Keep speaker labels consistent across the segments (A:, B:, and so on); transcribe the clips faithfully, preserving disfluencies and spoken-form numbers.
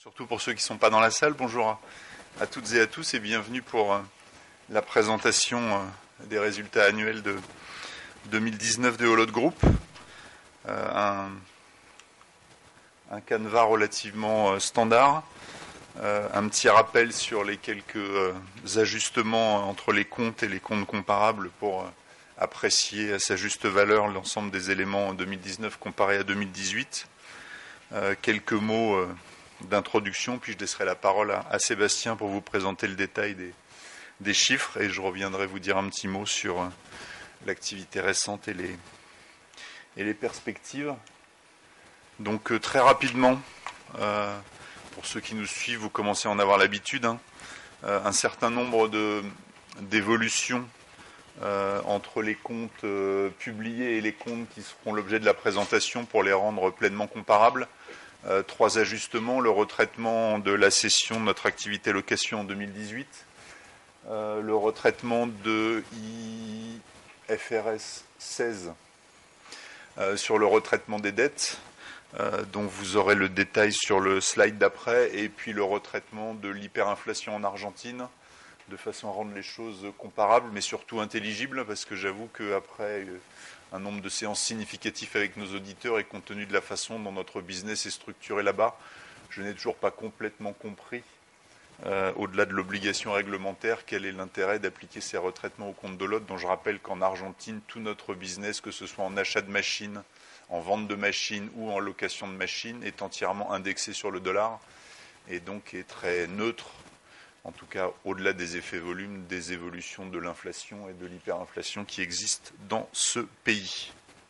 A: Surtout pour ceux qui ne sont pas dans la salle, bonjour à, à toutes et à tous et bienvenue pour euh, la présentation euh, des résultats annuels de deux mille dix-neuf de Holod Group. Euh, un, un canevas relativement euh, standard, euh, un petit rappel sur les quelques euh, ajustements entre les comptes et les comptes comparables pour euh, apprécier à sa juste valeur l'ensemble des éléments en deux mille dix-neuf comparé à deux mille dix-huit. Euh, quelques mots euh, d'introduction, puis je laisserai la parole à, à Sébastien pour vous présenter le détail des, des chiffres et je reviendrai vous dire un petit mot sur euh, l'activité récente et les, et les perspectives. Donc euh, très rapidement, euh, pour ceux qui nous suivent, vous commencez à en avoir l'habitude, hein, euh, un certain nombre de, d'évolutions euh, entre les comptes euh, publiés et les comptes qui seront l'objet de la présentation pour les rendre pleinement comparables. Euh, trois ajustements, le retraitement de la cession de notre activité location en deux mille dix-huit, euh, le retraitement de I F R S seize euh, sur le retraitement des dettes, euh, dont vous aurez le détail sur le slide d'après, et puis le retraitement de l'hyperinflation en Argentine, de façon à rendre les choses comparables, mais surtout intelligibles, parce que j'avoue qu'après un nombre de séances significatifs avec nos auditeurs et compte tenu de la façon dont notre business est structuré là-bas, je n'ai toujours pas complètement compris, euh, au-delà de l'obligation réglementaire, quel est l'intérêt d'appliquer ces retraitements au compte de l'autre, dont je rappelle qu'en Argentine, tout notre business, que ce soit en achat de machines, en vente de machines ou en location de machines, est entièrement indexé sur le dollar et donc est très neutre, en tout cas au-delà des effets volumes, des évolutions de l'inflation et de l'hyperinflation qui existent dans ce pays.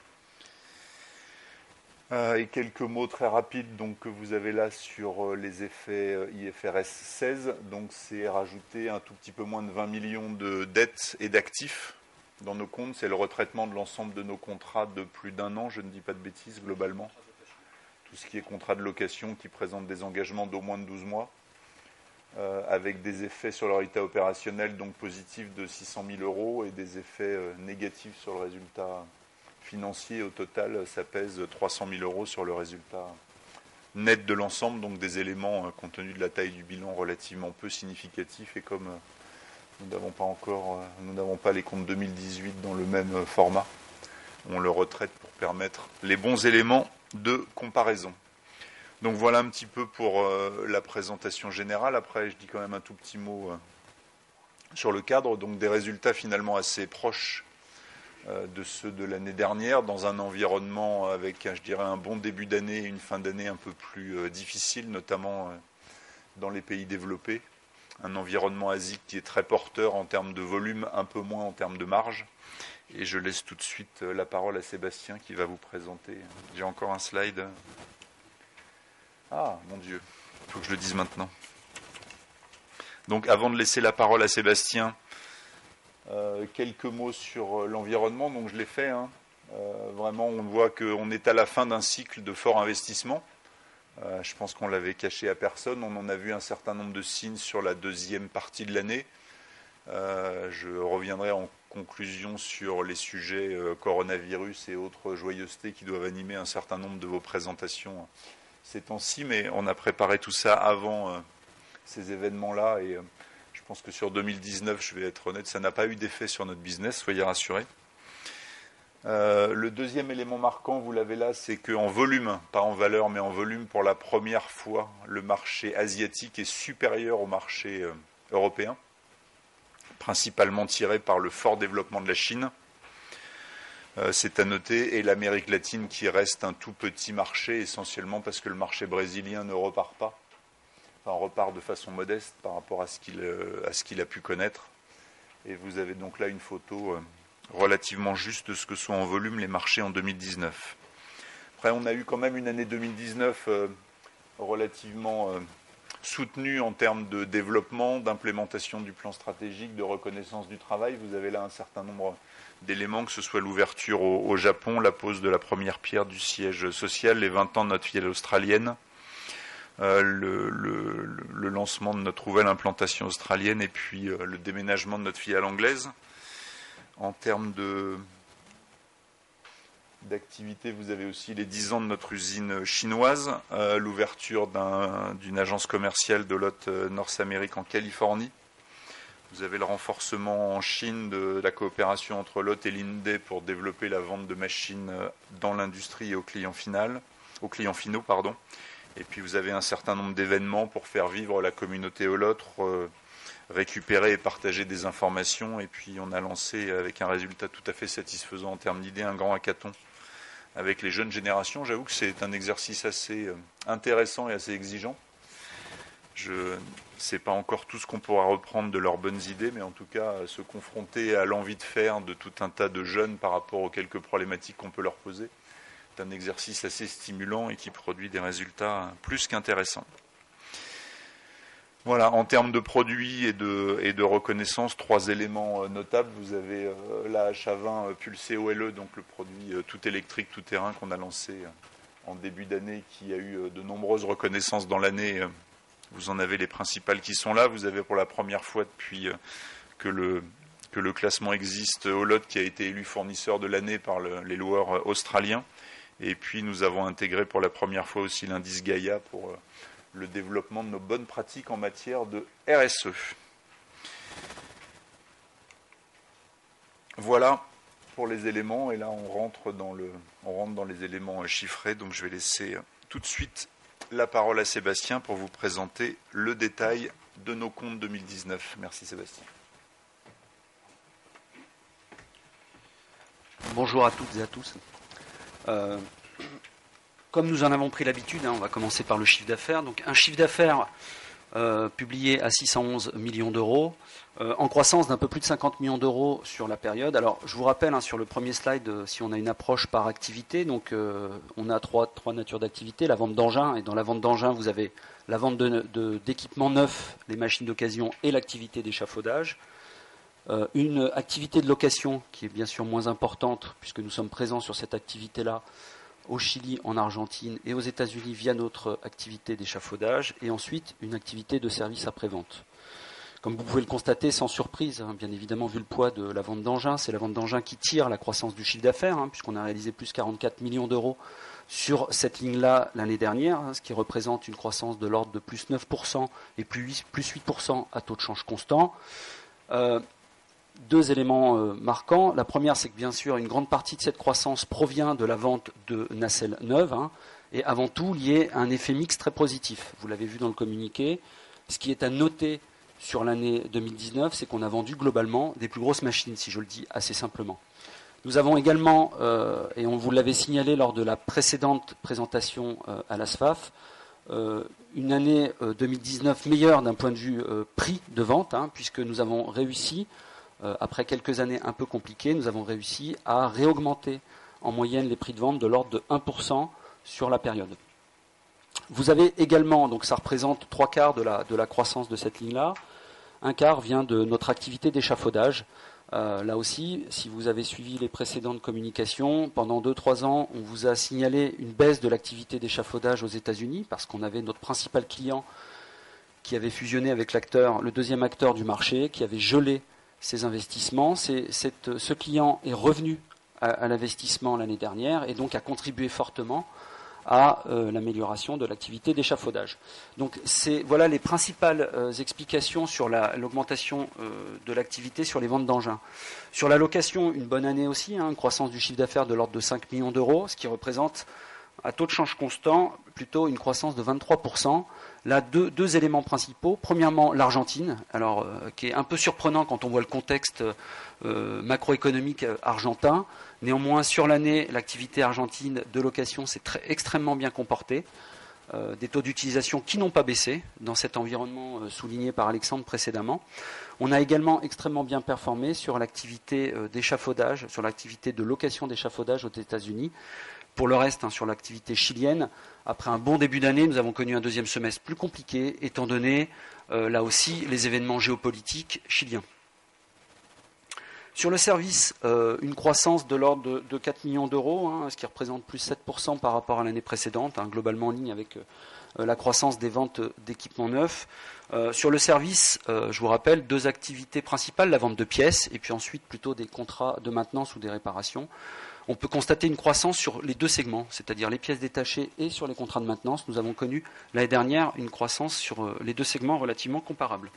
A: Euh, et quelques mots très rapides donc, que vous avez là sur euh, les effets euh, I F R S seize. Donc c'est rajouter un tout petit peu moins de vingt millions de dettes et d'actifs dans nos comptes. C'est le retraitement de l'ensemble de nos contrats de plus d'un an, je ne dis pas de bêtises globalement. Tout ce qui est contrat de location qui présente des engagements d'au moins de douze mois. Euh, avec des effets sur le résultat opérationnel donc positifs de six cent mille euros et des effets euh, négatifs sur le résultat financier. Au total, ça pèse trois cent mille euros sur le résultat net de l'ensemble, donc des éléments, euh, compte tenu de la taille du bilan, relativement peu significatifs. Et comme euh, nous n'avons pas encore, euh, nous n'avons pas les comptes deux mille dix-huit dans le même euh, format, on le retraite pour permettre les bons éléments de comparaison. Donc voilà un petit peu pour euh, la présentation générale. Après, je dis quand même un tout petit mot euh, sur le cadre. Donc des résultats finalement assez proches euh, de ceux de l'année dernière, dans un environnement avec, je dirais, un bon début d'année et une fin d'année un peu plus euh, difficile, notamment euh, dans les pays développés. Un environnement asique qui est très porteur en termes de volume, un peu moins en termes de marge. Et je laisse tout de suite euh, la parole à Sébastien qui va vous présenter. J'ai encore un slide. Ah, mon Dieu, il faut que je le dise maintenant. Donc, avant de laisser la parole à Sébastien, euh, quelques mots sur euh, l'environnement. Donc, je l'ai fait. Hein. Euh, vraiment, on voit qu'on est à la fin d'un cycle de fort investissement. Euh, je pense qu'on l'avait caché à personne. On en a vu un certain nombre de signes sur la deuxième partie de l'année. Euh, je reviendrai en conclusion sur les sujets euh, coronavirus et autres joyeusetés qui doivent animer un certain nombre de vos présentations ces temps-ci, mais on a préparé tout ça avant euh, ces événements-là et euh, je pense que sur deux mille dix-neuf, je vais être honnête, ça n'a pas eu d'effet sur notre business, soyez rassurés. Euh, le deuxième élément marquant, vous l'avez là, c'est qu'en volume, pas en valeur, mais en volume, pour la première fois, le marché asiatique est supérieur au marché euh, européen, principalement tiré par le fort développement de la Chine. Euh, c'est à noter, et l'Amérique latine qui reste un tout petit marché, essentiellement parce que le marché brésilien ne repart pas, enfin repart de façon modeste par rapport à ce qu'il, euh, à ce qu'il a pu connaître. Et vous avez donc là une photo euh, relativement juste de ce que sont en volume les marchés en deux mille dix-neuf. Après, on a eu quand même une année deux mille dix-neuf euh, relativement euh, soutenue en termes de développement, d'implémentation du plan stratégique, de reconnaissance du travail. Vous avez là un certain nombre d'éléments, que ce soit l'ouverture au, au Japon, la pose de la première pierre du siège social, les vingt ans de notre filiale australienne, euh, le, le, le lancement de notre nouvelle implantation australienne et puis euh, le déménagement de notre filiale anglaise. En termes de, d'activité, vous avez aussi les dix ans de notre usine chinoise, euh, l'ouverture d'un, d'une agence commerciale de Lot North America en Californie. Vous avez le renforcement en Chine de la coopération entre Lot et Linde pour développer la vente de machines dans l'industrie et aux clients, final, aux clients finaux. Pardon. Et puis vous avez un certain nombre d'événements pour faire vivre la communauté Lot, euh, récupérer et partager des informations. Et puis on a lancé, avec un résultat tout à fait satisfaisant en termes d'idées, un grand hackathon avec les jeunes générations. J'avoue que c'est un exercice assez intéressant et assez exigeant. Je ne sais pas encore tout ce qu'on pourra reprendre de leurs bonnes idées, mais en tout cas, se confronter à l'envie de faire de tout un tas de jeunes par rapport aux quelques problématiques qu'on peut leur poser, c'est un exercice assez stimulant et qui produit des résultats plus qu'intéressants. Voilà, en termes de produits et de, et de reconnaissance, trois éléments notables. Vous avez euh, la H A vingt Pulsé O L E, donc le produit euh, tout électrique, tout terrain qu'on a lancé euh, en début d'année, qui a eu euh, de nombreuses reconnaissances dans l'année. Euh, vous en avez les principales qui sont là. Vous avez pour la première fois depuis euh, que, le, que le classement existe, Olot qui a été élu fournisseur de l'année par le, les loueurs australiens. Et puis nous avons intégré pour la première fois aussi l'indice Gaïa pour... Euh, le développement de nos bonnes pratiques en matière de R S E. Voilà pour les éléments, et là on rentre dans, le, on rentre dans les éléments chiffrés, donc je vais laisser tout de suite la parole à Sébastien pour vous présenter le détail de nos comptes deux mille dix-neuf. Merci Sébastien.
B: Bonjour à toutes et à tous. Euh, Comme nous en avons pris l'habitude, hein, on va commencer par le chiffre d'affaires. Donc un chiffre d'affaires euh, publié à six cent onze millions d'euros, euh, en croissance d'un peu plus de cinquante millions d'euros sur la période. Alors je vous rappelle, hein, sur le premier slide, euh, si on a une approche par activité, donc euh, on a trois, trois natures d'activité, la vente d'engins, et dans la vente d'engins, vous avez la vente de, de, d'équipements neufs, les machines d'occasion et l'activité d'échafaudage. Euh, une activité de location qui est bien sûr moins importante, puisque nous sommes présents sur cette activité-là, au Chili, en Argentine et aux États-Unis via notre activité d'échafaudage, et ensuite une activité de service après-vente. Comme vous pouvez le constater, sans surprise, hein, bien évidemment, vu le poids de la vente d'engins, c'est la vente d'engins qui tire la croissance du chiffre d'affaires, hein, puisqu'on a réalisé plus quarante-quatre millions d'euros sur cette ligne-là l'année dernière, hein, ce qui représente une croissance de l'ordre de plus neuf pour cent et plus huit pour cent à taux de change constant. Euh, Deux éléments euh, marquants. La première, c'est que bien sûr, une grande partie de cette croissance provient de la vente de nacelles neuves, hein, et avant tout liée à un effet mix très positif. Vous l'avez vu dans le communiqué. Ce qui est à noter sur l'année deux mille dix-neuf, c'est qu'on a vendu globalement des plus grosses machines, si je le dis assez simplement. Nous avons également, euh, et on vous l'avait signalé lors de la précédente présentation euh, à la S F A F, euh, une année euh, deux mille dix-neuf meilleure d'un point de vue euh, prix de vente, hein, puisque nous avons réussi, Euh, après quelques années un peu compliquées, nous avons réussi à réaugmenter en moyenne les prix de vente de l'ordre de un pour cent sur la période. Vous avez également, donc ça représente trois quarts de la, de la croissance de cette ligne-là, un quart vient de notre activité d'échafaudage. Euh, là aussi, si vous avez suivi les précédentes communications, pendant deux trois ans, on vous a signalé une baisse de l'activité d'échafaudage aux États-Unis, parce qu'on avait notre principal client qui avait fusionné avec l'acteur, le deuxième acteur du marché, qui avait gelé ces investissements. C'est, cette, ce client est revenu à, à l'investissement l'année dernière et donc a contribué fortement à euh, l'amélioration de l'activité d'échafaudage. Donc c'est, voilà les principales euh, explications sur la, l'augmentation euh, de l'activité sur les ventes d'engins. Sur la location, une bonne année aussi, hein, une croissance du chiffre d'affaires de l'ordre de cinq millions d'euros, ce qui représente à taux de change constant plutôt une croissance de vingt-trois pour cent. Là, deux, deux éléments principaux. Premièrement, l'Argentine, alors euh, qui est un peu surprenant quand on voit le contexte euh, macroéconomique euh, argentin. Néanmoins, sur l'année, l'activité argentine de location s'est très, extrêmement bien comportée. Euh, des taux d'utilisation qui n'ont pas baissé dans cet environnement euh, souligné par Alexandre précédemment. On a également extrêmement bien performé sur l'activité euh, d'échafaudage, sur l'activité de location d'échafaudage aux États-Unis. Pour le reste, hein, sur l'activité chilienne, après un bon début d'année, nous avons connu un deuxième semestre plus compliqué, étant donné, euh, là aussi, les événements géopolitiques chiliens. Sur le service, euh, une croissance de l'ordre de, de quatre millions d'euros, hein, ce qui représente plus sept pour cent par rapport à l'année précédente, hein, globalement en ligne avec euh, la croissance des ventes d'équipements neufs. Euh, sur le service, euh, je vous rappelle, deux activités principales, la vente de pièces, et puis ensuite plutôt des contrats de maintenance ou des réparations. On peut constater une croissance sur les deux segments, c'est-à-dire les pièces détachées et sur les contrats de maintenance. Nous avons connu l'année dernière une croissance sur les deux segments relativement comparables.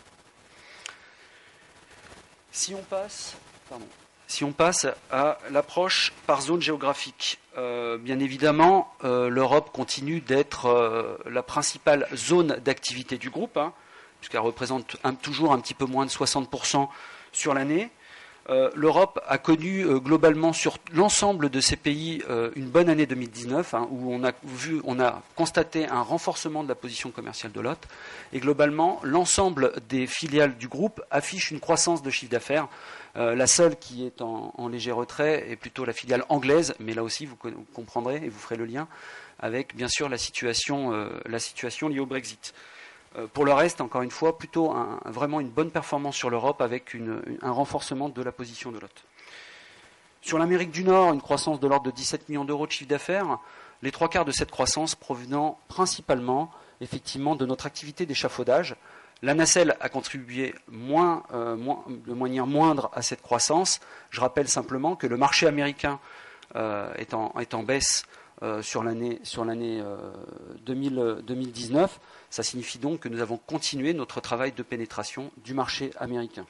B: Si on passe, pardon, si on passe à l'approche par zone géographique, euh, bien évidemment, euh, l'Europe continue d'être euh, la principale zone d'activité du groupe, hein, puisqu'elle représente un, toujours un petit peu moins de soixante pour cent sur l'année. Euh, L'Europe a connu euh, globalement sur l'ensemble de ces pays euh, une bonne année deux mille dix-neuf, hein, où on a vu, on a constaté un renforcement de la position commerciale de l'O T. Et globalement, l'ensemble des filiales du groupe affiche une croissance de chiffre d'affaires. Euh, la seule qui est en, en léger retrait est plutôt la filiale anglaise, mais là aussi vous, vous comprendrez et vous ferez le lien avec bien sûr la situation, euh, la situation liée au Brexit. Pour le reste, encore une fois, plutôt un, vraiment une bonne performance sur l'Europe avec une, un renforcement de la position de l'O T. Sur l'Amérique du Nord, une croissance de l'ordre de dix-sept millions d'euros de chiffre d'affaires, les trois quarts de cette croissance provenant principalement effectivement de notre activité d'échafaudage. La nacelle a contribué moins, euh, moins, de manière moindre à cette croissance. Je rappelle simplement que le marché américain euh, est, en, est en baisse Euh, sur l'année sur l'année euh, deux mille dix-neuf. Ça signifie donc que nous avons continué notre travail de pénétration du marché américain.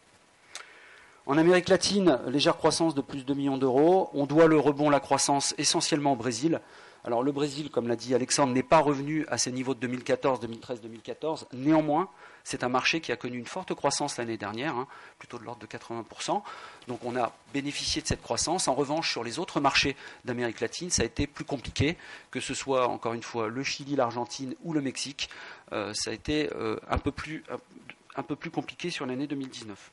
B: En Amérique latine, légère croissance de plus de deux millions d'euros. On doit le rebond, la croissance essentiellement au Brésil. Alors le Brésil, comme l'a dit Alexandre, n'est pas revenu à ses niveaux de deux mille quatorze, deux mille treize, deux mille quatorze. Néanmoins, c'est un marché qui a connu une forte croissance l'année dernière, hein, plutôt de l'ordre de quatre-vingts pour cent. Donc on a bénéficié de cette croissance. En revanche, sur les autres marchés d'Amérique latine, ça a été plus compliqué, que ce soit, encore une fois, le Chili, l'Argentine ou le Mexique. Euh, ça a été euh, un peu plus, un, un peu plus compliqué sur l'année deux mille dix-neuf.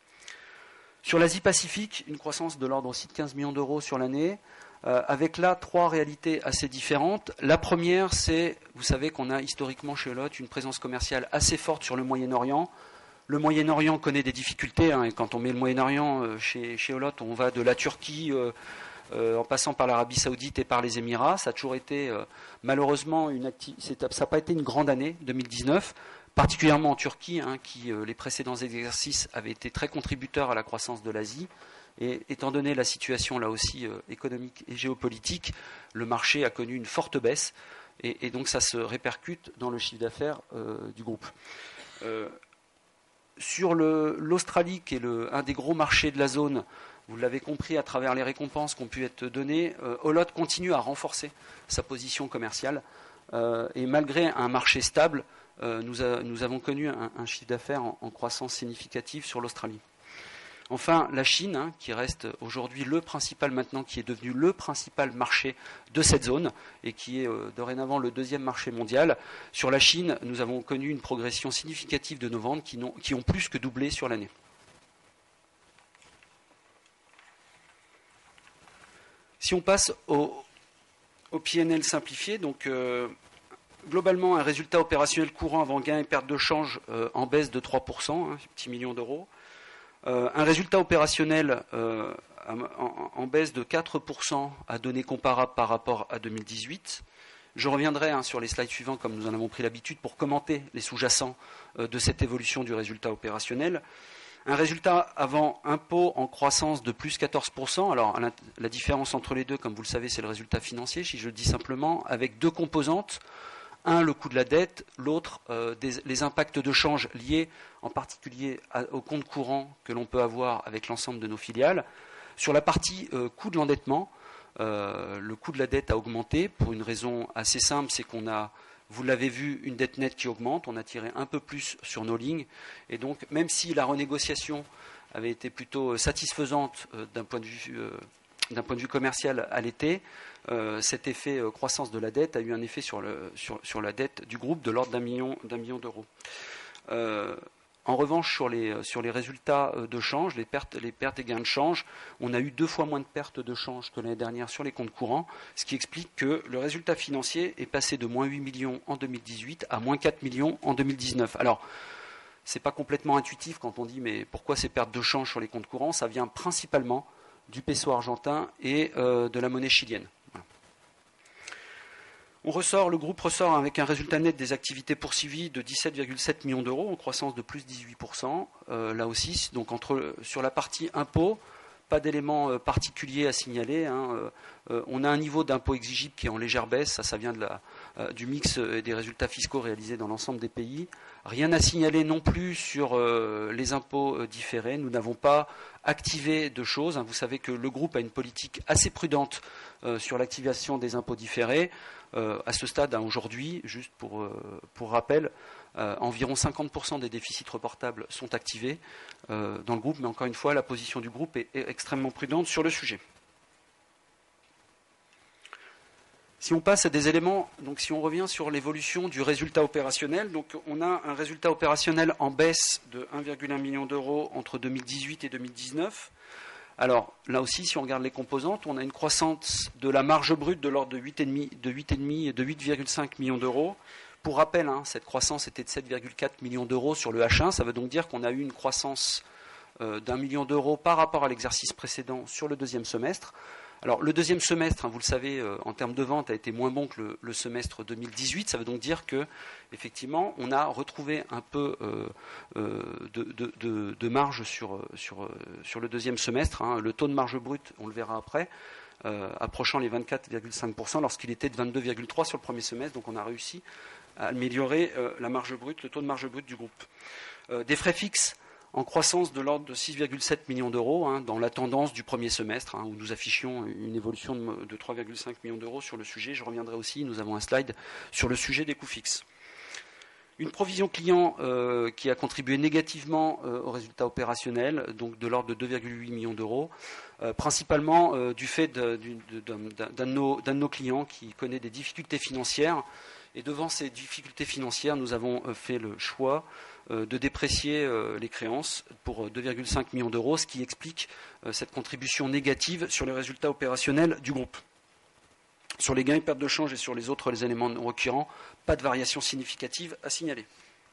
B: Sur l'Asie-Pacifique, une croissance de l'ordre aussi de quinze millions d'euros sur l'année. Euh, avec là trois réalités assez différentes. La première, c'est, vous savez qu'on a historiquement chez Olotte une présence commerciale assez forte sur le Moyen-Orient. Le Moyen-Orient connaît des difficultés, hein, et quand on met le Moyen-Orient euh, chez, chez Olotte, on va de la Turquie euh, euh, en passant par l'Arabie Saoudite et par les Émirats. Ça a toujours été, euh, malheureusement, une acti- ça n'a pas été une grande année, deux mille dix-neuf, particulièrement en Turquie, hein, qui, euh, les précédents exercices, avaient été très contributeurs à la croissance de l'Asie. Et étant donné la situation là aussi euh, économique et géopolitique, le marché a connu une forte baisse et, et donc ça se répercute dans le chiffre d'affaires euh, du groupe. Euh, sur le, l'Australie, qui est le, un des gros marchés de la zone, vous l'avez compris à travers les récompenses qui ont pu être données, euh, Olotte continue à renforcer sa position commerciale euh, et malgré un marché stable, euh, nous, a, nous avons connu un, un chiffre d'affaires en, en croissance significative sur l'Australie. Enfin, la Chine, hein, qui reste aujourd'hui le principal maintenant, qui est devenu le principal marché de cette zone et qui est euh, dorénavant le deuxième marché mondial. Sur la Chine, nous avons connu une progression significative de nos ventes qui, n'ont, qui ont plus que doublé sur l'année. Si on passe au, au P and L simplifié, donc euh, globalement un résultat opérationnel courant avant gain et perte de change euh, en baisse de trois pour cent, hein, petit million d'euros. Euh, un résultat opérationnel euh, en, en baisse de quatre pour cent à données comparables par rapport à deux mille dix-huit. Je reviendrai hein, sur les slides suivants, comme nous en avons pris l'habitude, pour commenter les sous-jacents euh, de cette évolution du résultat opérationnel. Un résultat avant impôt en croissance de plus quatorze pour cent. Alors la, la différence entre les deux, comme vous le savez, c'est le résultat financier, si je le dis simplement, avec deux composantes. Un, le coût de la dette, l'autre, euh, des, les impacts de change liés en particulier à, au compte courant que l'on peut avoir avec l'ensemble de nos filiales. Sur la partie euh, coût de l'endettement, euh, le coût de la dette a augmenté pour une raison assez simple, c'est qu'on a, vous l'avez vu, une dette nette qui augmente, on a tiré un peu plus sur nos lignes, et donc même si la renégociation avait été plutôt satisfaisante euh, d'un point de vue euh, d'un point de vue commercial à l'été, euh, cet effet euh, croissance de la dette a eu un effet sur, le, sur, sur la dette du groupe de l'ordre d'un million, d'un million d'euros. Euh, en revanche, sur les, sur les résultats de change, les pertes, les pertes et gains de change, on a eu deux fois moins de pertes de change que l'année dernière sur les comptes courants, ce qui explique que le résultat financier est passé de moins huit millions en deux mille dix-huit à moins quatre millions en deux mille dix-neuf. Alors, ce n'est pas complètement intuitif quand on dit mais pourquoi ces pertes de change sur les comptes courants? Ça vient principalement du peso argentin et euh, de la monnaie chilienne. Voilà. On ressort, le groupe ressort avec un résultat net des activités poursuivies de dix-sept virgule sept millions d'euros, en croissance de plus dix-huit pour cent. Euh, là aussi, donc entre, sur la partie impôt, pas d'éléments euh, particuliers à signaler. Hein. Euh, euh, on a un niveau d'impôt exigible qui est en légère baisse, ça, ça vient de la, euh, du mix et des résultats fiscaux réalisés dans l'ensemble des pays. Rien à signaler non plus sur euh, les impôts euh, différés. Nous n'avons pas activé de choses. Hein. Vous savez que le groupe a une politique assez prudente euh, sur l'activation des impôts différés. Euh, à ce stade, hein, aujourd'hui, juste pour, euh, pour rappel, euh, environ cinquante pour cent des déficits reportables sont activés euh, dans le groupe, mais encore une fois, la position du groupe est, est extrêmement prudente sur le sujet. Si on passe à des éléments, donc si on revient sur l'évolution du résultat opérationnel, donc on a un résultat opérationnel en baisse de un virgule un million d'euros entre deux mille dix-huit et deux mille dix-neuf. Alors là aussi, si on regarde les composantes, on a une croissance de la marge brute de l'ordre de huit virgule cinq de huit virgule cinq de huit virgule cinq millions d'euros. Pour rappel, hein, cette croissance était de sept virgule quatre millions d'euros sur le H un. Ça veut donc dire qu'on a eu une croissance euh, d'un million d'euros par rapport à l'exercice précédent sur le deuxième semestre. Alors le deuxième semestre, hein, vous le savez, euh, en termes de vente, a été moins bon que le, le semestre deux mille dix-huit. Ça veut donc dire que, effectivement, on a retrouvé un peu euh, euh, de, de, de, de marge sur, sur, sur le deuxième semestre. Hein. Le taux de marge brute, on le verra après, euh, approchant les vingt-quatre virgule cinq pour cent lorsqu'il était de vingt-deux virgule trois pour cent sur le premier semestre. Donc on a réussi à améliorer euh, la marge brute, le taux de marge brute du groupe. Euh, des frais fixes en croissance de l'ordre de six virgule sept millions d'euros, hein, dans la tendance du premier semestre, hein, où nous affichions une évolution de, de trois virgule cinq millions d'euros sur le sujet. Je reviendrai aussi, nous avons un slide sur le sujet des coûts fixes. Une provision client euh, qui a contribué négativement euh, au résultat opérationnel, donc de l'ordre de deux virgule huit millions d'euros, euh, principalement euh, du fait de, de, de, d'un, d'un, de nos, d'un de nos clients qui connaît des difficultés financières. Et devant ces difficultés financières, nous avons euh, fait le choix euh, de déprécier euh, les créances pour deux virgule cinq millions d'euros, ce qui explique euh, cette contribution négative sur les résultats opérationnels du groupe. Sur les gains et pertes de change et sur les autres les éléments non récurrents, pas de variation significative à signaler.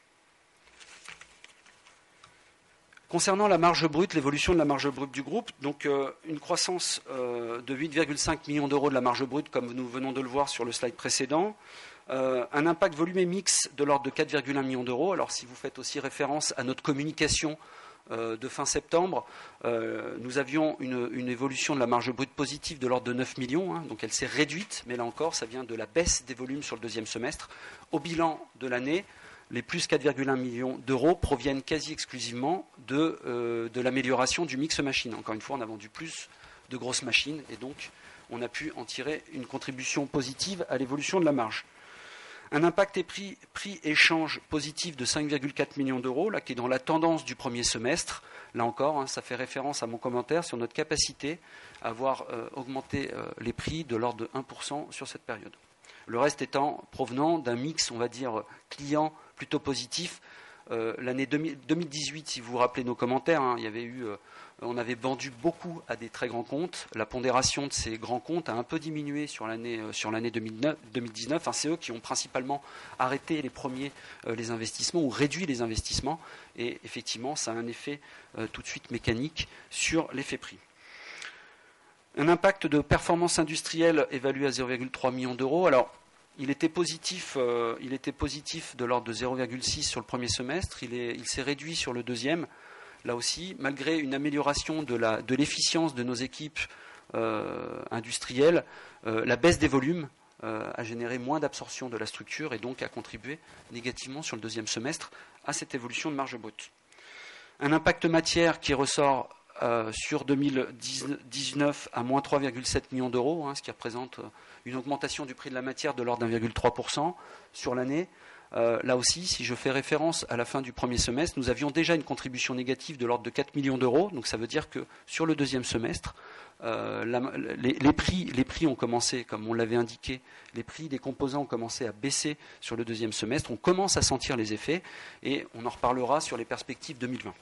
B: Concernant la marge brute, l'évolution de la marge brute du groupe, donc euh, une croissance euh, de huit virgule cinq millions d'euros de la marge brute, comme nous venons de le voir sur le slide précédent. Euh, un impact volume et mix de l'ordre de quatre virgule un millions d'euros. Alors si vous faites aussi référence à notre communication euh, de fin septembre, euh, nous avions une, une évolution de la marge brute positive de l'ordre de neuf millions, hein, donc elle s'est réduite, mais là encore, ça vient de la baisse des volumes sur le deuxième semestre. Au bilan de l'année, les plus quatre virgule un millions d'euros proviennent quasi exclusivement de, euh, de l'amélioration du mix machine. Encore une fois, on a vendu plus de grosses machines et donc on a pu en tirer une contribution positive à l'évolution de la marge. Un impact et prix, prix échange positif de cinq virgule quatre millions d'euros, là, qui est dans la tendance du premier semestre. Là encore, hein, ça fait référence à mon commentaire sur notre capacité à avoir euh, augmenté euh, les prix de l'ordre de un pour cent sur cette période. Le reste étant provenant d'un mix, on va dire, client plutôt positif. Euh, l'année deux mille dix-huit, si vous vous rappelez nos commentaires, hein, il y avait eu, euh, on avait vendu beaucoup à des très grands comptes. La pondération de ces grands comptes a un peu diminué sur l'année, euh, sur l'année deux mille dix-neuf. Hein, c'est eux qui ont principalement arrêté les premiers euh, les investissements ou réduit les investissements. Et effectivement, ça a un effet euh, tout de suite mécanique sur l'effet prix. Un impact de performance industrielle évalué à zéro virgule trois millions d'euros. Alors, Il était positif, euh, il était positif de l'ordre de zéro virgule six sur le premier semestre. Il, est, il s'est réduit sur le deuxième. Là aussi, malgré une amélioration de, la, de l'efficience de nos équipes euh, industrielles, euh, la baisse des volumes euh, a généré moins d'absorption de la structure et donc a contribué négativement sur le deuxième semestre à cette évolution de marge brute. Un impact matière qui ressort Euh, sur deux mille dix-neuf à moins trois virgule sept millions d'euros, hein, ce qui représente une augmentation du prix de la matière de l'ordre d'un virgule trois pour cent sur l'année. Euh, là aussi, si je fais référence à la fin du premier semestre, nous avions déjà une contribution négative de l'ordre de quatre millions d'euros. Donc ça veut dire que sur le deuxième semestre, euh, la, les, les, prix, les prix ont commencé, comme on l'avait indiqué, les prix des composants ont commencé à baisser sur le deuxième semestre. On commence à sentir les effets et on en reparlera sur les perspectives deux mille vingt.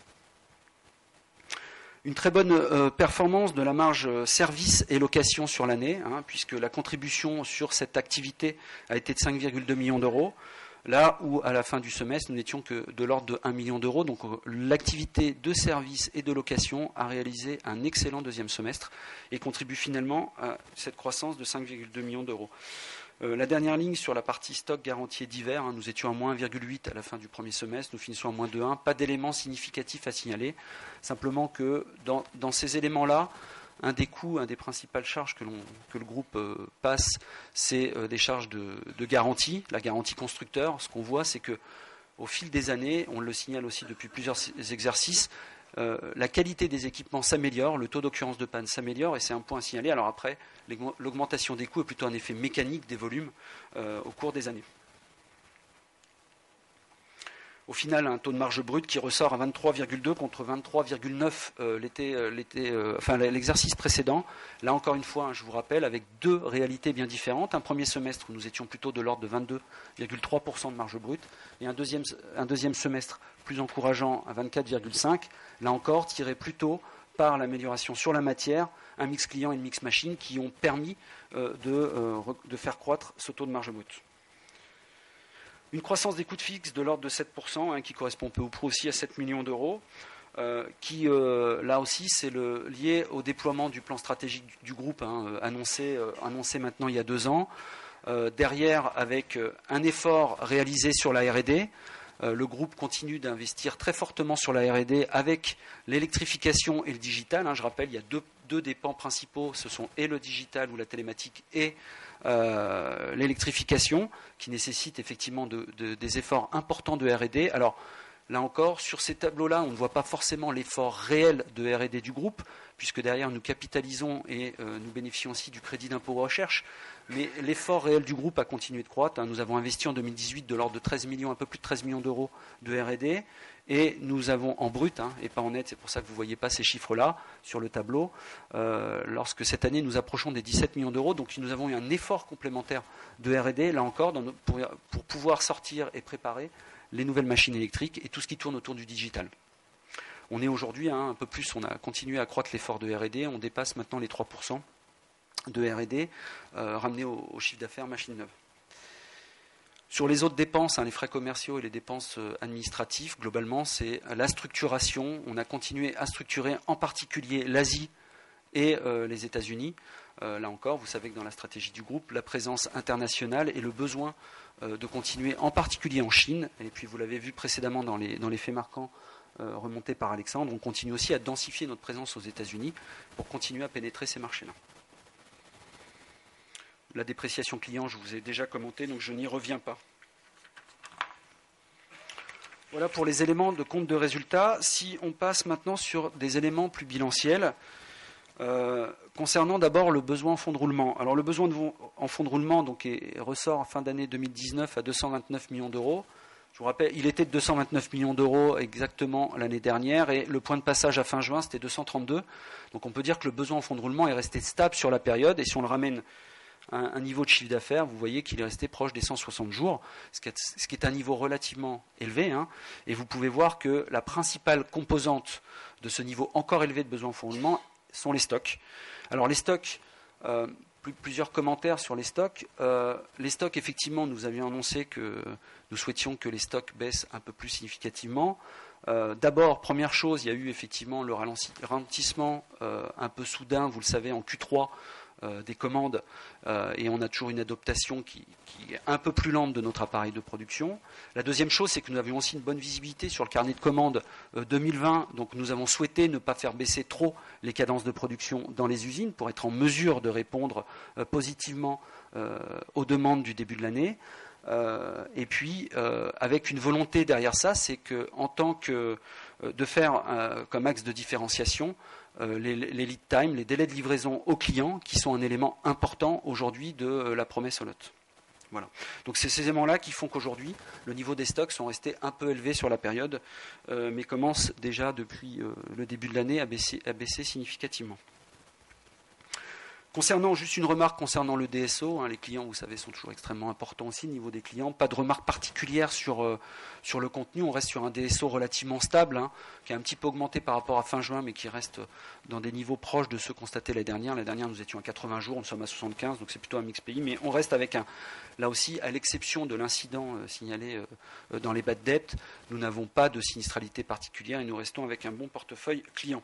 B: Une très bonne euh, performance de la marge service et location sur l'année, hein, puisque la contribution sur cette activité a été de cinq virgule deux millions d'euros, là où à la fin du semestre, nous n'étions que de l'ordre de un million d'euros. Donc l'activité de service et de location a réalisé un excellent deuxième semestre et contribue finalement à cette croissance de cinq virgule deux millions d'euros. Euh, la dernière ligne sur la partie stock garantie d'hiver, hein, nous étions à moins un virgule huit à la fin du premier semestre, nous finissons à moins deux virgule un. Pas d'éléments significatifs à signaler, simplement que dans, dans ces éléments-là, un des coûts, un des principales charges que, l'on, que le groupe euh, passe, c'est euh, des charges de, de garantie, la garantie constructeur. Ce qu'on voit, c'est que au fil des années, on le signale aussi depuis plusieurs exercices, Euh, la qualité des équipements s'améliore, le taux d'occurrence de panne s'améliore, et c'est un point à signaler. Alors après, l'augmentation des coûts est plutôt un effet mécanique des volumes euh, au cours des années. Au final, un taux de marge brute qui ressort à vingt-trois virgule deux contre vingt-trois virgule neuf euh, l'été, euh, l'été, euh, enfin, l'exercice précédent. Là, encore une fois, hein, je vous rappelle, avec deux réalités bien différentes. Un premier semestre où nous étions plutôt de l'ordre de vingt-deux virgule trois pour cent de marge brute, et un deuxième, un deuxième semestre plus encourageant à vingt-quatre virgule cinq. Là encore, tiré plutôt par l'amélioration sur la matière, un mix client et une mix machine qui ont permis euh, de, euh, de faire croître ce taux de marge brute. Une croissance des coûts fixes de l'ordre de sept pour cent, hein, qui correspond peu ou prou aussi à sept millions d'euros, euh, qui, euh, là aussi, c'est le, lié au déploiement du plan stratégique du, du groupe, hein, annoncé, euh, annoncé maintenant il y a deux ans. Euh, derrière, avec euh, un effort réalisé sur la R et D, euh, le groupe continue d'investir très fortement sur la R et D avec l'électrification et le digital. Hein, je rappelle, il y a deux, deux des pans principaux, ce sont et le digital ou la télématique et Euh, l'électrification, qui nécessite effectivement de, de, des efforts importants de R et D. Alors, là encore, sur ces tableaux-là, on ne voit pas forcément l'effort réel de R et D du groupe, puisque derrière, nous capitalisons et euh, nous bénéficions aussi du crédit d'impôt recherche. Mais l'effort réel du groupe a continué de croître. Hein. Nous avons investi en deux mille dix-huit de l'ordre de treize millions, un peu plus de treize millions d'euros de R et D. Et nous avons en brut, hein, et pas en net, c'est pour ça que vous ne voyez pas ces chiffres-là sur le tableau, euh, lorsque cette année nous approchons des dix-sept millions d'euros, donc nous avons eu un effort complémentaire de R et D, là encore, dans nos, pour, pour pouvoir sortir et préparer les nouvelles machines électriques et tout ce qui tourne autour du digital. On est aujourd'hui hein, un peu plus, on a continué à croître l'effort de R et D, on dépasse maintenant les trois pour cent de R et D, euh, ramené au, au chiffre d'affaires machine neuve. Sur les autres dépenses, hein, les frais commerciaux et les dépenses euh, administratives, globalement, c'est la structuration. On a continué à structurer en particulier l'Asie et euh, les États-Unis. Euh, là encore, vous savez que dans la stratégie du groupe, la présence internationale et le besoin euh, de continuer, en particulier en Chine, et puis vous l'avez vu précédemment dans les, dans les faits marquants euh, remontés par Alexandre, on continue aussi à densifier notre présence aux États-Unis pour continuer à pénétrer ces marchés-là. La dépréciation client, je vous ai déjà commenté, donc je n'y reviens pas. Voilà pour les éléments de compte de résultat. Si on passe maintenant sur des éléments plus bilanciels, euh, concernant d'abord le besoin en fonds de roulement. Alors le besoin de, en fonds de roulement donc, est, ressort en fin d'année deux mille dix-neuf à deux cent vingt-neuf millions d'euros. Je vous rappelle, il était de deux cent vingt-neuf millions d'euros exactement l'année dernière, et le point de passage à fin juin, c'était deux cent trente-deux. Donc on peut dire que le besoin en fonds de roulement est resté stable sur la période, et si on le ramène Un, un niveau de chiffre d'affaires, vous voyez qu'il est resté proche des cent soixante jours, ce qui est, ce qui est un niveau relativement élevé. Hein, et vous pouvez voir que la principale composante de ce niveau encore élevé de besoin en fonds de roulement sont les stocks. Alors les stocks, euh, plus, plusieurs commentaires sur les stocks. Euh, les stocks, effectivement, nous avions annoncé que nous souhaitions que les stocks baissent un peu plus significativement. Euh, d'abord, première chose, il y a eu effectivement le ralentissement euh, un peu soudain, vous le savez, en Q trois, Euh, des commandes euh, et on a toujours une adaptation qui, qui est un peu plus lente de notre appareil de production. La deuxième chose, c'est que nous avions aussi une bonne visibilité sur le carnet de commandes euh, deux mille vingt, donc nous avons souhaité ne pas faire baisser trop les cadences de production dans les usines pour être en mesure de répondre euh, positivement euh, aux demandes du début de l'année. Euh, et puis, euh, avec une volonté derrière ça, c'est que, en tant que euh, de faire euh, comme axe de différenciation euh, les, les lead time, les délais de livraison aux clients, qui sont un élément important aujourd'hui de euh, la promesse au lot. Voilà. Donc c'est ces éléments-là qui font qu'aujourd'hui, le niveau des stocks sont restés un peu élevés sur la période, euh, mais commencent déjà depuis euh, le début de l'année à baisser, à baisser significativement. Concernant, juste une remarque concernant le D S O, hein, les clients, vous savez, sont toujours extrêmement importants aussi au niveau des clients. Pas de remarque particulière sur, euh, sur le contenu. On reste sur un D S O relativement stable, hein, qui a un petit peu augmenté par rapport à fin juin, mais qui reste dans des niveaux proches de ceux constatés l'année dernière. L'année dernière, nous étions à quatre-vingts jours, nous sommes à soixante-quinze, donc c'est plutôt un mix pays. Mais on reste avec un, là aussi, à l'exception de l'incident euh, signalé euh, dans les bad debt, nous n'avons pas de sinistralité particulière et nous restons avec un bon portefeuille client.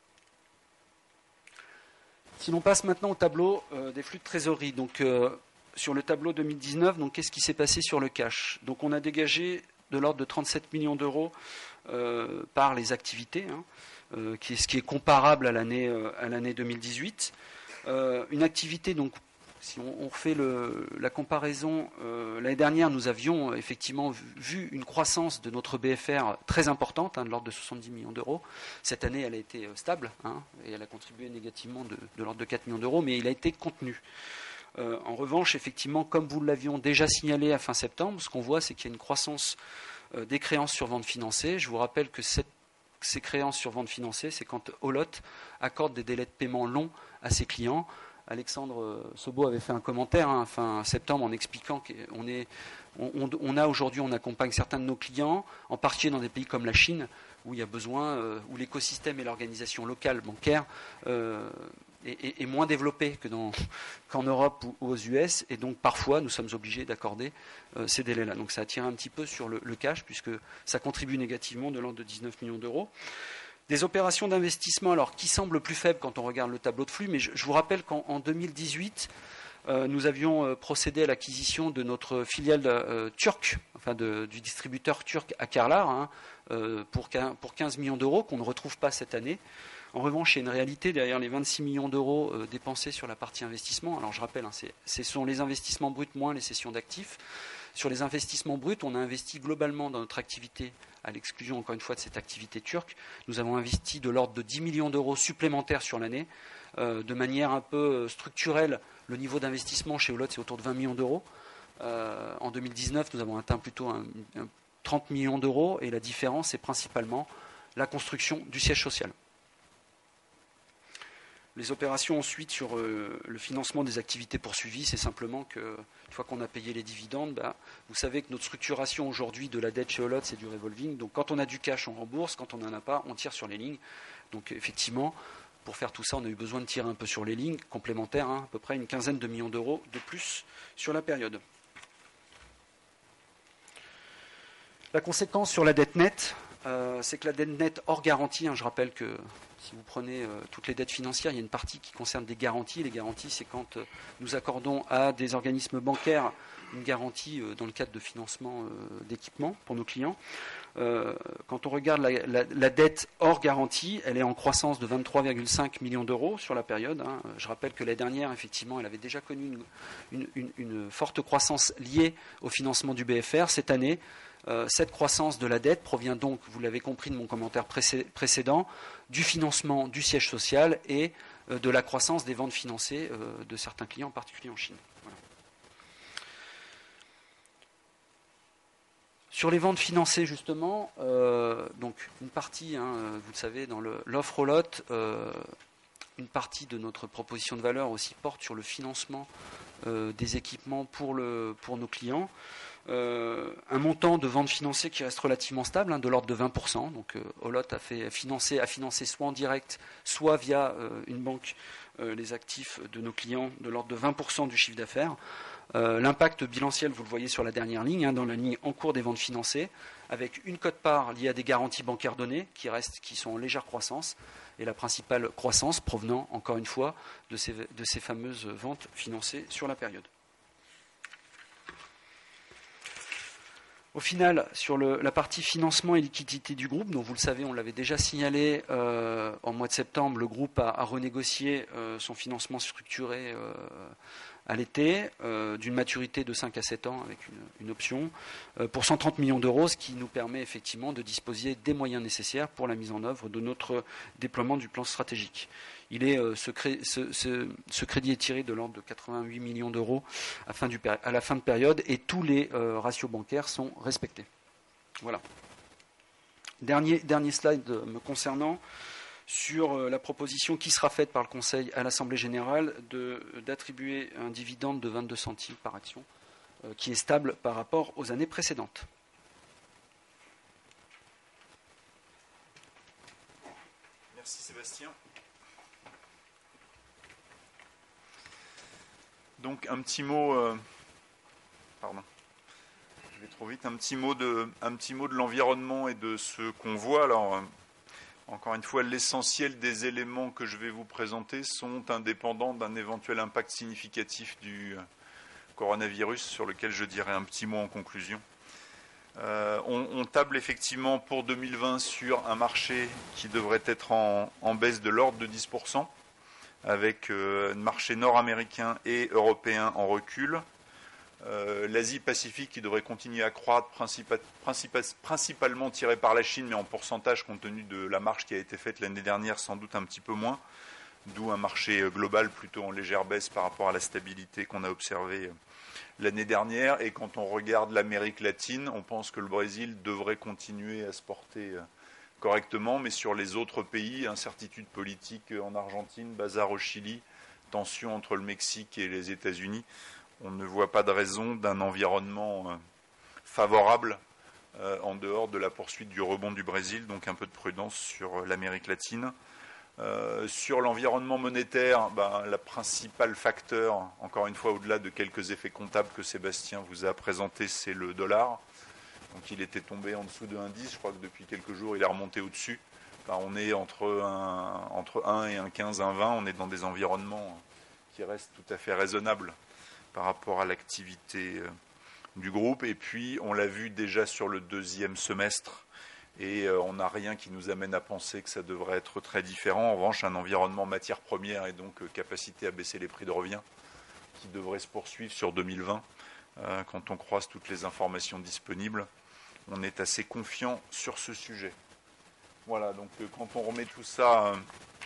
B: Si l'on passe maintenant au tableau euh, des flux de trésorerie, donc euh, sur le tableau deux mille dix-neuf, donc qu'est-ce qui s'est passé sur le cash? Donc on a dégagé de l'ordre de trente-sept millions d'euros euh, par les activités, hein, euh, qui est, ce qui est comparable à l'année euh, à l'année deux mille dix-huit. Euh, une activité, donc, si on, on fait le, la comparaison, euh, l'année dernière, nous avions effectivement vu, vu une croissance de notre B F R très importante, hein, de l'ordre de soixante-dix millions d'euros. Cette année, elle a été stable, hein, et elle a contribué négativement de, de l'ordre de quatre millions d'euros, mais il a été contenu. Euh, en revanche, effectivement, comme vous l'avions déjà signalé à fin septembre, ce qu'on voit, c'est qu'il y a une croissance euh, des créances sur vente financée. Je vous rappelle que cette, ces créances sur vente financée, c'est quand Olot accorde des délais de paiement longs à ses clients. Alexandre Sobo avait fait un commentaire hein, fin septembre en expliquant qu'on est, on, on a aujourd'hui, on accompagne certains de nos clients, en particulier dans des pays comme la Chine, où il y a besoin, euh, où l'écosystème et l'organisation locale bancaire euh, est, est moins développé que dans, qu'en Europe ou, ou aux U S, et donc parfois nous sommes obligés d'accorder euh, ces délais-là. Donc ça a tiré un petit peu sur le, le cash, puisque ça contribue négativement de l'ordre de dix-neuf millions d'euros. Des opérations d'investissement, alors qui semblent plus faibles quand on regarde le tableau de flux, mais je, je vous rappelle qu'en deux mille dix-huit, euh, nous avions euh, procédé à l'acquisition de notre filiale euh, turque, enfin de, du distributeur turc Akarlar, hein, euh, pour, pour quinze millions d'euros, qu'on ne retrouve pas cette année. En revanche, il y a une réalité derrière les vingt-six millions d'euros euh, dépensés sur la partie investissement. Alors je rappelle, hein, ce sont les investissements bruts moins les cessions d'actifs. Sur les investissements bruts, on a investi globalement dans notre activité, à l'exclusion encore une fois de cette activité turque. Nous avons investi de l'ordre de dix millions d'euros supplémentaires sur l'année. Euh, de manière un peu structurelle, le niveau d'investissement chez Olot, c'est autour de vingt millions d'euros. Euh, en deux mille dix-neuf, nous avons atteint plutôt un, un trente millions d'euros, et la différence, c'est principalement la construction du siège social. Les opérations ensuite sur euh, le financement des activités poursuivies, c'est simplement que, une fois qu'on a payé les dividendes, bah, vous savez que notre structuration aujourd'hui de la dette chez Olot, c'est du revolving. Donc quand on a du cash, on rembourse. Quand on n'en a pas, on tire sur les lignes. Donc effectivement, pour faire tout ça, on a eu besoin de tirer un peu sur les lignes complémentaires, hein, à peu près une quinzaine de millions d'euros de plus sur la période. La conséquence sur la dette nette, euh, c'est que la dette nette hors garantie, hein, je rappelle que si vous prenez euh, toutes les dettes financières, il y a une partie qui concerne des garanties. Les garanties, c'est quand euh, nous accordons à des organismes bancaires une garantie euh, dans le cadre de financement euh, d'équipements pour nos clients. Euh, quand on regarde la, la, la dette hors garantie, elle est en croissance de vingt-trois virgule cinq millions d'euros sur la période. Hein. Je rappelle que l'année dernière, effectivement, elle avait déjà connu une, une, une, une forte croissance liée au financement du B F R. Cette année, Euh, cette croissance de la dette provient donc, vous l'avez compris de mon commentaire précé- précédent, du financement du siège social et euh, de la croissance des ventes financées euh, de certains clients, en particulier en Chine. Voilà. Sur les ventes financées, justement, euh, donc une partie, hein, vous le savez, dans le, l'offre Olot, euh, une partie de notre proposition de valeur aussi porte sur le financement euh, des équipements pour, le, pour nos clients. Euh, un montant de vente financée qui reste relativement stable, hein, de l'ordre de vingt pour cent. Donc euh, Olot a fait financer, a financé soit en direct, soit via euh, une banque euh, les actifs de nos clients de l'ordre de vingt pour cent du chiffre d'affaires. Euh, l'impact bilanciel, vous le voyez sur la dernière ligne, hein, dans la ligne en cours des ventes financées, avec une quote-part liée à des garanties bancaires données qui restent, qui sont en légère croissance, et la principale croissance provenant, encore une fois, de ces, de ces fameuses ventes financées sur la période. Au final, sur le, la partie financement et liquidité du groupe, donc vous le savez, on l'avait déjà signalé euh, en mois de septembre, le groupe a, a renégocié euh, son financement structuré euh, à l'été, euh, d'une maturité de cinq à sept ans avec une, une option, euh, pour cent trente millions d'euros, ce qui nous permet effectivement de disposer des moyens nécessaires pour la mise en œuvre de notre déploiement du plan stratégique. Il est, euh, ce, cré, ce, ce, ce crédit est tiré de l'ordre de quatre-vingt-huit millions d'euros à, fin du, à la fin de période, et tous les euh, ratios bancaires sont respectés. Voilà. Dernier, dernier slide me concernant, sur la proposition qui sera faite par le Conseil à l'Assemblée Générale de, d'attribuer un dividende de vingt-deux centimes par action, euh, qui est stable par rapport aux années précédentes.
A: Merci Sébastien. Donc un petit mot, euh, pardon, je vais trop vite, un petit mot de, un petit mot de l'environnement et de ce qu'on voit. Alors, euh, encore une fois, l'essentiel des éléments que je vais vous présenter sont indépendants d'un éventuel impact significatif du coronavirus, sur lequel je dirai un petit mot en conclusion. Euh, on, on table effectivement pour deux mille vingt sur un marché qui devrait être en, en baisse de l'ordre de dix pour cent, avec euh, un marché nord-américain et européen en recul. Euh, L'Asie-Pacifique qui devrait continuer à croître, principal, principal, principalement tiré par la Chine, mais en pourcentage, compte tenu de la marche qui a été faite l'année dernière, sans doute un petit peu moins, d'où un marché global plutôt en légère baisse par rapport à la stabilité qu'on a observée l'année dernière. Et quand on regarde l'Amérique latine, on pense que le Brésil devrait continuer à se porter correctement, mais sur les autres pays, incertitude politique en Argentine, bazar au Chili, tension entre le Mexique et les États-Unis. On ne voit pas de raison d'un environnement favorable en dehors de la poursuite du rebond du Brésil, donc un peu de prudence sur l'Amérique latine. Euh, sur l'environnement monétaire, ben, le principal facteur, encore une fois au-delà de quelques effets comptables que Sébastien vous a présenté, c'est le dollar. Donc il était tombé en dessous de un virgule dix, je crois que depuis quelques jours il est remonté au-dessus. Enfin, on est entre un, entre un et un virgule quinze, un virgule vingt, on est dans des environnements qui restent tout à fait raisonnables par rapport à l'activité du groupe. Et puis on l'a vu déjà sur le deuxième semestre, et on n'a rien qui nous amène à penser que ça devrait être très différent. En revanche, un environnement matière première et donc capacité à baisser les prix de revient qui devrait se poursuivre sur deux mille vingt. Euh, quand on croise toutes les informations disponibles, on est assez confiant sur ce sujet. Voilà, donc quand on remet tout ça euh,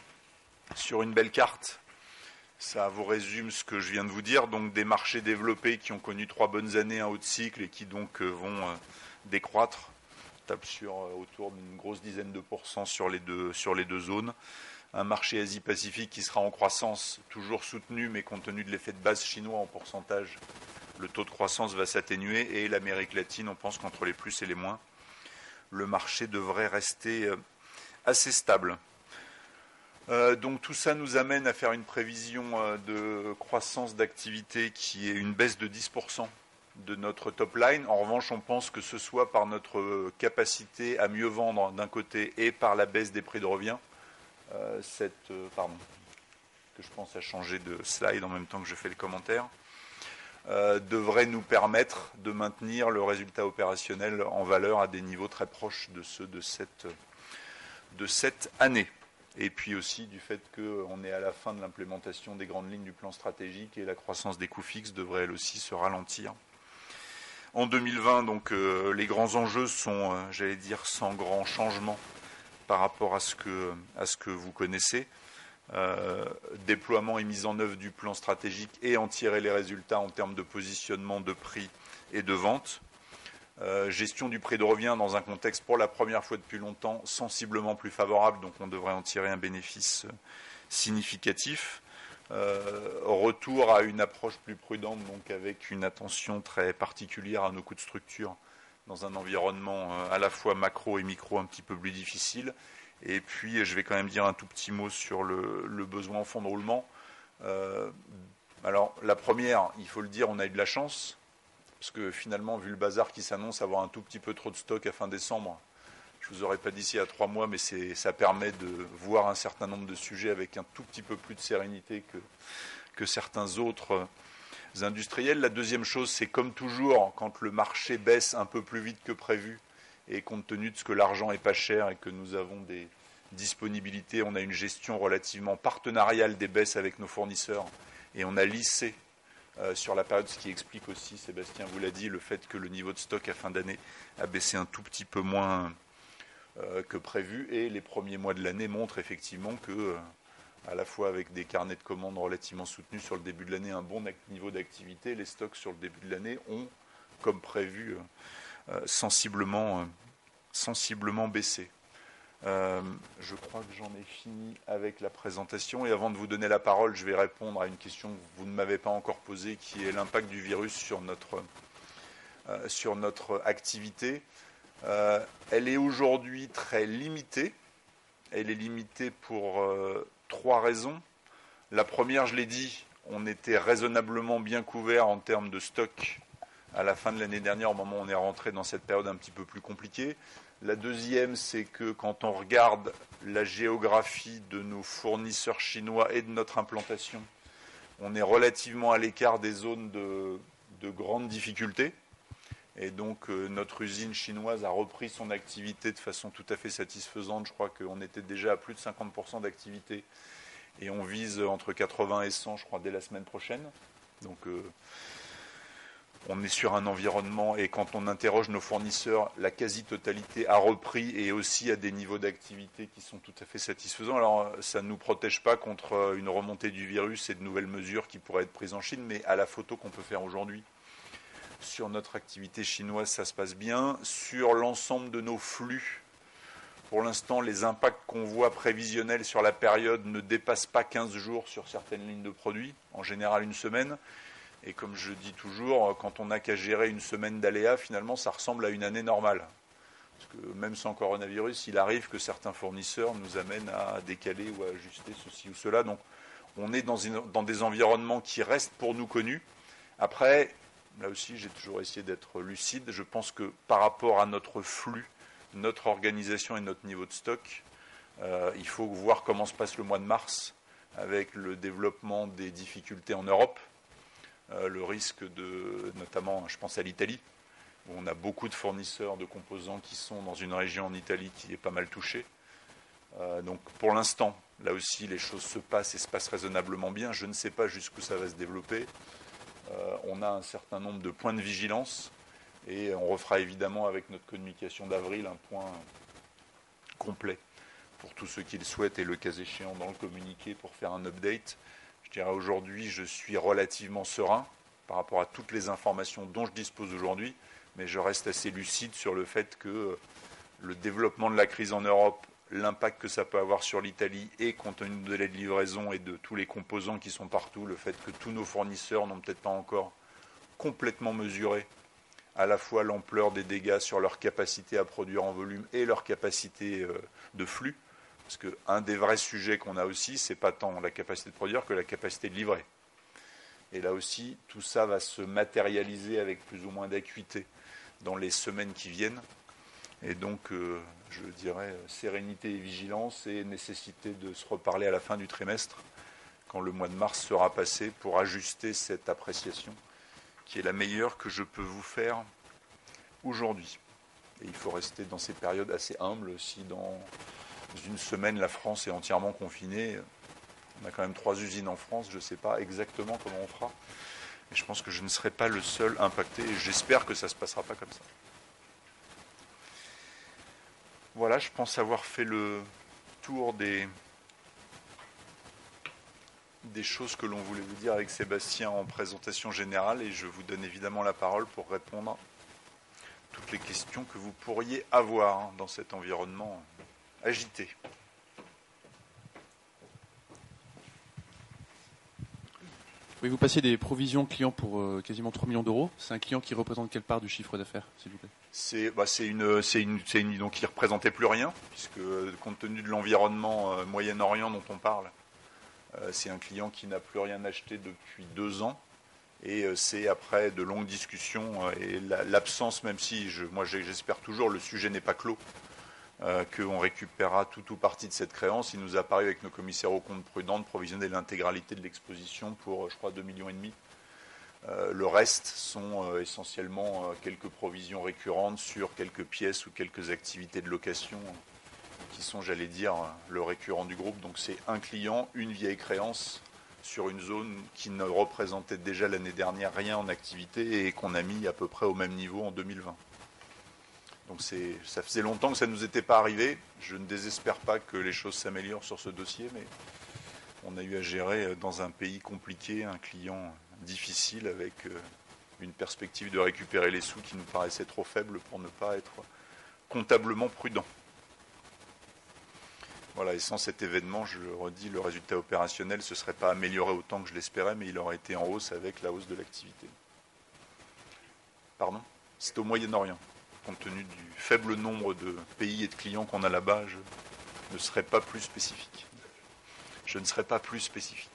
A: sur une belle carte, ça vous résume ce que je viens de vous dire. Donc des marchés développés qui ont connu trois bonnes années en haut de cycle et qui donc euh, vont euh, décroître. Tape sur euh, autour d'une grosse dizaine de pourcents sur les deux, sur les deux zones. Un marché Asie-Pacifique qui sera en croissance, toujours soutenu, mais compte tenu de l'effet de base chinois en pourcentage, le taux de croissance va s'atténuer. Et l'Amérique latine, on pense qu'entre les plus et les moins, le marché devrait rester euh, assez stable. Euh, donc tout ça nous amène à faire une prévision euh, de croissance d'activité qui est une baisse de dix pour cent de notre top line. En revanche, on pense que ce soit par notre capacité à mieux vendre d'un côté et par la baisse des prix de revient, euh, cette, euh, pardon, que je pense à changer de slide en même temps que je fais le commentaire, euh, devrait nous permettre de maintenir le résultat opérationnel en valeur à des niveaux très proches de ceux de cette, de cette année. Et puis aussi du fait qu'on est à la fin de l'implémentation des grandes lignes du plan stratégique et la croissance des coûts fixes devrait elle aussi se ralentir. En deux mille vingt, donc, euh, les grands enjeux sont, euh, j'allais dire, sans grand changement par rapport à ce que, à ce que vous connaissez. Euh, déploiement et mise en œuvre du plan stratégique et en tirer les résultats en termes de positionnement, de prix et de vente. Euh, gestion du prix de revient dans un contexte pour la première fois depuis longtemps sensiblement plus favorable, donc on devrait en tirer un bénéfice significatif. Euh, retour à une approche plus prudente, donc avec une attention très particulière à nos coûts de structure dans un environnement à la fois macro et micro un petit peu plus difficile. Et puis je vais quand même dire un tout petit mot sur le, le besoin en fonds de roulement. Euh, alors la première, il faut le dire, on a eu de la chance, parce que finalement, vu le bazar qui s'annonce, avoir un tout petit peu trop de stock à fin décembre, je ne vous aurais pas dit d'ici à trois mois, mais c'est, ça permet de voir un certain nombre de sujets avec un tout petit peu plus de sérénité que, que certains autres industriels. La deuxième chose, c'est comme toujours, quand le marché baisse un peu plus vite que prévu, et compte tenu de ce que l'argent est pas cher et que nous avons des disponibilités, on a une gestion relativement partenariale des baisses avec nos fournisseurs, et on a lissé Euh, sur la période, ce qui explique aussi, Sébastien vous l'a dit, le fait que le niveau de stock à fin d'année a baissé un tout petit peu moins euh, que prévu, et les premiers mois de l'année montrent effectivement que, euh, à la fois avec des carnets de commandes relativement soutenus sur le début de l'année, un bon niveau d'activité, les stocks sur le début de l'année ont, comme prévu, euh, sensiblement, euh, sensiblement baissé. Euh, je crois que j'en ai fini avec la présentation, et avant de vous donner la parole, je vais répondre à une question que vous ne m'avez pas encore posée, qui est l'impact du virus sur notre, euh, sur notre activité. Euh, elle est aujourd'hui très limitée. Elle est limitée pour euh, trois raisons. La première, je l'ai dit, on était raisonnablement bien couvert en termes de stock à la fin de l'année dernière, au moment où on est rentré dans cette période un petit peu plus compliquée. La deuxième, c'est que quand on regarde la géographie de nos fournisseurs chinois et de notre implantation, on est relativement à l'écart des zones de, de grandes difficultés. Et donc euh, notre usine chinoise a repris son activité de façon tout à fait satisfaisante. Je crois qu'on était déjà à plus de cinquante pour cent d'activité et on vise entre quatre-vingts et cent, je crois, dès la semaine prochaine. Donc euh, on est sur un environnement, et quand on interroge nos fournisseurs, la quasi-totalité a repris et aussi à des niveaux d'activité qui sont tout à fait satisfaisants. Alors ça ne nous protège pas contre une remontée du virus et de nouvelles mesures qui pourraient être prises en Chine, mais à la photo qu'on peut faire aujourd'hui, sur notre activité chinoise, ça se passe bien. Sur l'ensemble de nos flux, pour l'instant, les impacts qu'on voit prévisionnels sur la période ne dépassent pas quinze jours sur certaines lignes de produits, en général une semaine. Et comme je dis toujours, quand on n'a qu'à gérer une semaine d'aléas, finalement, ça ressemble à une année normale. Parce que même sans coronavirus, il arrive que certains fournisseurs nous amènent à décaler ou à ajuster ceci ou cela. Donc, on est dans, une, dans des environnements qui restent pour nous connus. Après, là aussi, j'ai toujours essayé d'être lucide. Je pense que par rapport à notre flux, notre organisation et notre niveau de stock, euh, il faut voir comment se passe le mois de mars avec le développement des difficultés en Europe. Euh, le risque de, notamment, je pense à l'Italie, où on a beaucoup de fournisseurs de composants qui sont dans une région en Italie qui est pas mal touchée. Euh, donc pour l'instant, là aussi, les choses se passent et se passent raisonnablement bien. Je ne sais pas jusqu'où ça va se développer. Euh, on a un certain nombre de points de vigilance et on refera évidemment avec notre communication d'avril un point complet pour tous ceux qui le souhaitent et le cas échéant dans le communiqué pour faire un update. Je dirais aujourd'hui, je suis relativement serein par rapport à toutes les informations dont je dispose aujourd'hui, mais je reste assez lucide sur le fait que le développement de la crise en Europe, l'impact que ça peut avoir sur l'Italie et compte tenu de délai de livraison et de tous les composants qui sont partout, le fait que tous nos fournisseurs n'ont peut-être pas encore complètement mesuré à la fois l'ampleur des dégâts sur leur capacité à produire en volume et leur capacité de flux. Parce qu'un des vrais sujets qu'on a aussi, c'est pas tant la capacité de produire que la capacité de livrer. Et là aussi, tout ça va se matérialiser avec plus ou moins d'acuité dans les semaines qui viennent. Et donc, euh, je dirais, sérénité et vigilance et nécessité de se reparler à la fin du trimestre, quand le mois de mars sera passé, pour ajuster cette appréciation, qui est la meilleure que je peux vous faire aujourd'hui. Et il faut rester dans ces périodes assez humbles. Si dans une semaine, la France est entièrement confinée, on a quand même trois usines en France, je ne sais pas exactement comment on fera. Et je pense que je ne serai pas le seul impacté, et j'espère que ça ne se passera pas comme ça. Voilà, je pense avoir fait le tour des, des choses que l'on voulait vous dire avec Sébastien en présentation générale, et je vous donne évidemment la parole pour répondre à toutes les questions que vous pourriez avoir dans cet environnement agité.
C: Oui, vous passiez des provisions clients pour euh, quasiment trois millions d'euros. C'est un client qui représente quelle part du chiffre d'affaires, s'il vous plaît?
A: C'est bah, une, c'est une, c'est une donc qui représentait plus rien, puisque compte tenu de l'environnement euh, Moyen-Orient dont on parle, euh, c'est un client qui n'a plus rien acheté depuis deux ans. Et euh, c'est après de longues discussions euh, et la, l'absence, même si je, moi j'espère toujours, le sujet n'est pas clos, euh, qu'on récupérera tout ou partie de cette créance. Il nous a paru avec nos commissaires aux comptes prudents de provisionner l'intégralité de l'exposition pour, je crois, deux millions et demi. Euh, le reste sont euh, essentiellement euh, quelques provisions récurrentes sur quelques pièces ou quelques activités de location euh, qui sont, j'allais dire, le récurrent du groupe. Donc c'est un client, une vieille créance sur une zone qui ne représentait déjà l'année dernière rien en activité et qu'on a mis à peu près au même niveau en deux mille vingt. Donc c'est, ça faisait longtemps que ça ne nous était pas arrivé. Je ne désespère pas que les choses s'améliorent sur ce dossier, mais on a eu à gérer dans un pays compliqué un client difficile avec une perspective de récupérer les sous qui nous paraissait trop faible pour ne pas être comptablement prudent. Voilà, et sans cet événement, je le redis, le résultat opérationnel ne se serait pas amélioré autant que je l'espérais, mais il aurait été en hausse avec la hausse de l'activité. Pardon ? C'est au Moyen-Orient. Compte tenu du faible nombre de pays et de clients qu'on a là-bas, je ne serais pas plus spécifique. Je ne serais pas plus spécifique.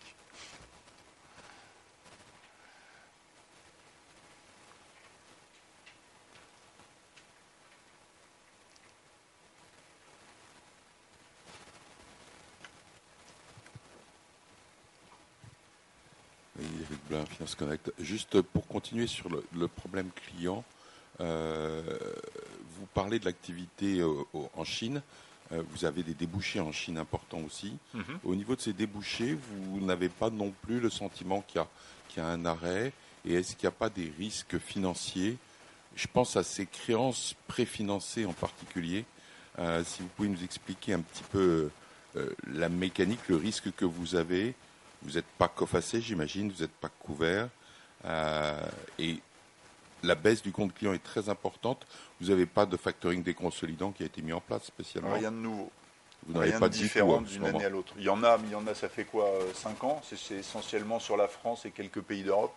D: Il y avait Blin, Finance Connect. Juste pour continuer sur le, le problème client, euh, vous parlez de l'activité euh, en Chine. Euh, vous avez des débouchés en Chine importants aussi. Mm-hmm. Au niveau de ces débouchés, vous n'avez pas non plus le sentiment qu'il y a, qu'il y a un arrêt. Et est-ce qu'il n'y a pas des risques financiers? Je pense à ces créances préfinancées en particulier. Euh, si vous pouvez nous expliquer un petit peu euh, la mécanique, le risque que vous avez. Vous n'êtes pas cofassé, j'imagine, vous n'êtes pas couvert. Euh, et la baisse du compte client est très importante. Vous n'avez pas de factoring déconsolidant qui a été mis en place spécialement?
A: Rien de nouveau.
D: Vous n'avez
A: Rien
D: pas
A: de
D: de
A: différent d'une année à l'autre. Il y en a, mais il y en a, ça fait quoi, cinq ans? C'est, c'est essentiellement sur la France et quelques pays d'Europe.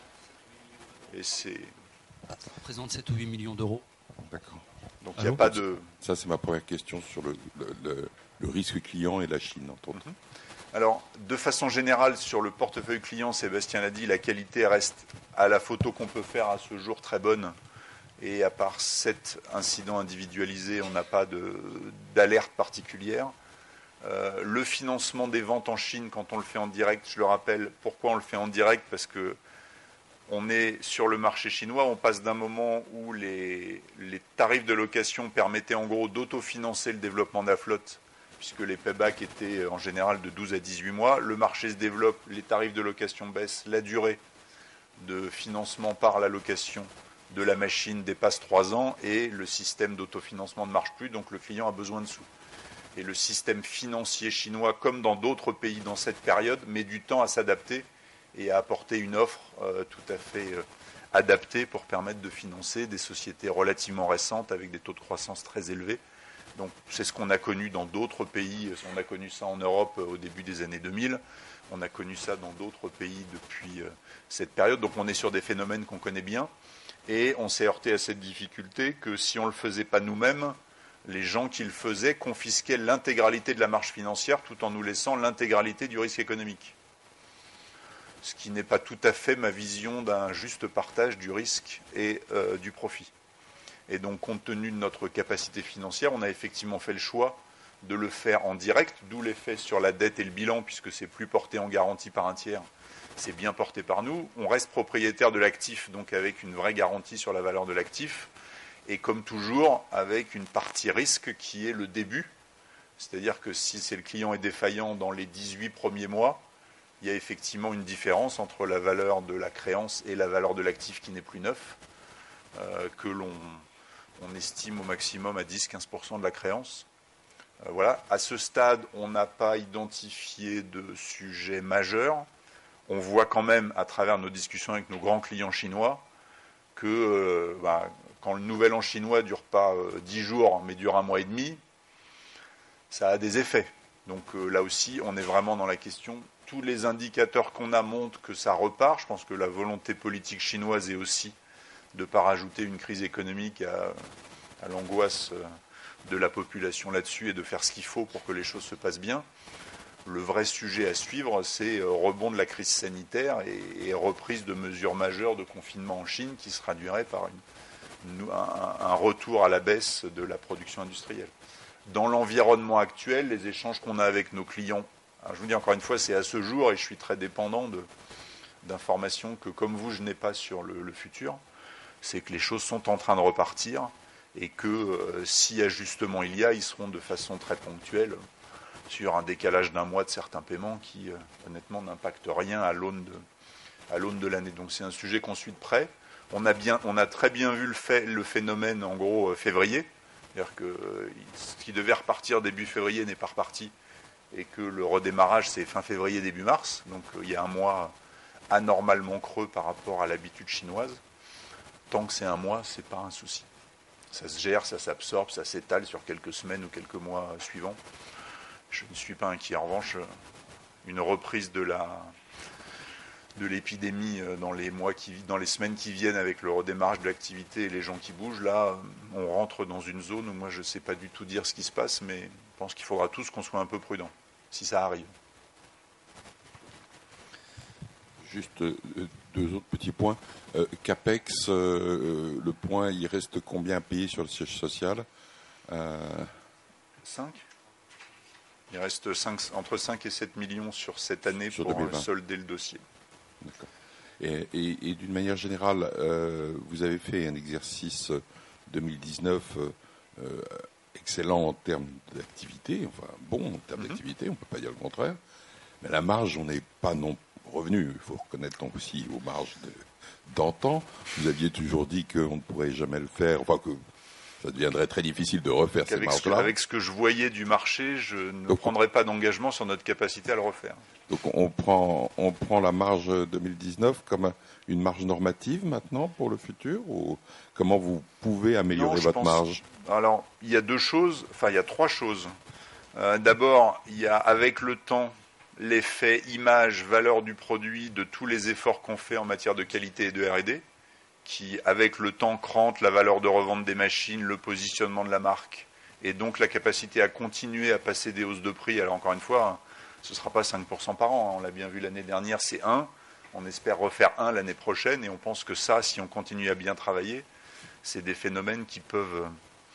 A: Et c'est...
B: Ça représente sept ou huit millions d'euros.
D: D'accord.
A: Donc il n'y a pas de...
D: Ça, c'est ma première question sur le, le, le, le risque client et la Chine, entre autres.
A: Mm-hmm. Alors, de façon générale, sur le portefeuille client, Sébastien l'a dit, la qualité reste à la photo qu'on peut faire à ce jour très bonne. Et à part sept incidents individualisés, on n'a pas de, d'alerte particulière. Euh, le financement des ventes en Chine, quand on le fait en direct, je le rappelle, pourquoi on le fait en direct? Parce que on est sur le marché chinois, on passe d'un moment où les, les tarifs de location permettaient en gros d'autofinancer le développement de la flotte, puisque les paybacks étaient en général de douze à dix-huit mois. Le marché se développe, les tarifs de location baissent, la durée de financement par la location de la machine dépasse trois ans et le système d'autofinancement ne marche plus, donc le client a besoin de sous. Et le système financier chinois, comme dans d'autres pays dans cette période, met du temps à s'adapter et à apporter une offre euh, tout à fait euh, adaptée pour permettre de financer des sociétés relativement récentes avec des taux de croissance très élevés. Donc c'est ce qu'on a connu dans d'autres pays. On a connu ça en Europe au début des années deux mille. On a connu ça dans d'autres pays depuis euh, cette période. Donc on est sur des phénomènes qu'on connaît bien. Et on s'est heurté à cette difficulté que si on ne le faisait pas nous-mêmes, les gens qui le faisaient confisquaient l'intégralité de la marge financière tout en nous laissant l'intégralité du risque économique. Ce qui n'est pas tout à fait ma vision d'un juste partage du risque et euh, du profit. Et donc, compte tenu de notre capacité financière, on a effectivement fait le choix de le faire en direct, d'où l'effet sur la dette et le bilan, puisque c'est plus porté en garantie par un tiers, c'est bien porté par nous. On reste propriétaire de l'actif, donc avec une vraie garantie sur la valeur de l'actif, et comme toujours, avec une partie risque qui est le début. C'est-à-dire que si c'est le client est défaillant dans les dix-huit premiers mois, il y a effectivement une différence entre la valeur de la créance et la valeur de l'actif qui n'est plus neuf, euh, que l'on on estime au maximum à dix à quinze pour cent de la créance. Euh, voilà. À ce stade, on n'a pas identifié de sujet majeur. On voit quand même, à travers nos discussions avec nos grands clients chinois, que euh, bah, quand le nouvel an chinois ne dure pas euh, dix jours, mais dure un mois et demi, ça a des effets. Donc euh, là aussi, on est vraiment dans la question. Tous les indicateurs qu'on a montrent que ça repart. Je pense que la volonté politique chinoise est aussi de ne pas rajouter une crise économique à, à l'angoisse de la population là-dessus et de faire ce qu'il faut pour que les choses se passent bien. Le vrai sujet à suivre, c'est rebond de la crise sanitaire et, et reprise de mesures majeures de confinement en Chine qui se traduirait par une, une, un, un retour à la baisse de la production industrielle. Dans l'environnement actuel, les échanges qu'on a avec nos clients, alors je vous dis encore une fois, c'est à ce jour et je suis très dépendant de, d'informations que, comme vous, je n'ai pas sur le, le futur, c'est que les choses sont en train de repartir et que euh, si ajustement il y a, ils seront de façon très ponctuelle sur un décalage d'un mois de certains paiements qui, euh, honnêtement, n'impacte rien à l'aune de, à l'aune de l'année. Donc c'est un sujet qu'on suit de près. On a, bien, on a très bien vu le, fait, le phénomène, en gros, euh, février. C'est-à-dire que euh, ce qui devait repartir début février n'est pas reparti et que le redémarrage, c'est fin février, début mars. Donc euh, il y a un mois anormalement creux par rapport à l'habitude chinoise. Tant que c'est un mois, ce n'est pas un souci. Ça se gère, ça s'absorbe, ça s'étale sur quelques semaines ou quelques mois suivants. Je ne suis pas inquiet. En revanche, une reprise de la de l'épidémie dans les mois qui dans les semaines qui viennent avec le redémarrage de l'activité et les gens qui bougent, là, on rentre dans une zone où moi je ne sais pas du tout dire ce qui se passe, mais je pense qu'il faudra tous qu'on soit un peu prudents, si ça arrive.
D: Juste euh, deux autres petits points. Euh, CAPEX, euh, le point, il reste combien à payer sur le siège social? euh...
A: cinq. Il reste cinq, entre cinq et sept millions sur cette année
D: sur
A: pour
D: deux mille vingt.
A: solder le dossier.
D: D'accord. Et, et, et d'une manière générale, euh, vous avez fait un exercice deux mille dix-neuf euh, excellent en termes d'activité, enfin bon en termes mm-hmm. d'activité, on ne peut pas dire le contraire. Mais la marge, on n'est pas non revenu. Il faut reconnaître aussi aux marges de, d'antan. Vous aviez toujours dit qu'on ne pourrait jamais le faire, enfin que ça deviendrait très difficile de refaire ces marges-là.
A: Avec ce que je voyais du marché, je ne donc, prendrais pas d'engagement sur notre capacité à le refaire.
D: Donc on prend, on prend la marge deux mille dix-neuf comme une marge normative maintenant pour le futur, ou comment vous pouvez améliorer non, votre pense, marge?
A: Alors, il y a deux choses, enfin il y a trois choses. Euh, d'abord, il y a avec le temps l'effet image, valeur du produit de tous les efforts qu'on fait en matière de qualité et de R et D, qui, avec le temps, crante la valeur de revente des machines, le positionnement de la marque, et donc la capacité à continuer à passer des hausses de prix. Alors encore une fois, ce ne sera pas cinq pour cent par an, on l'a bien vu l'année dernière, c'est un, on espère refaire un l'année prochaine, et on pense que ça, si on continue à bien travailler, c'est des phénomènes qui peuvent,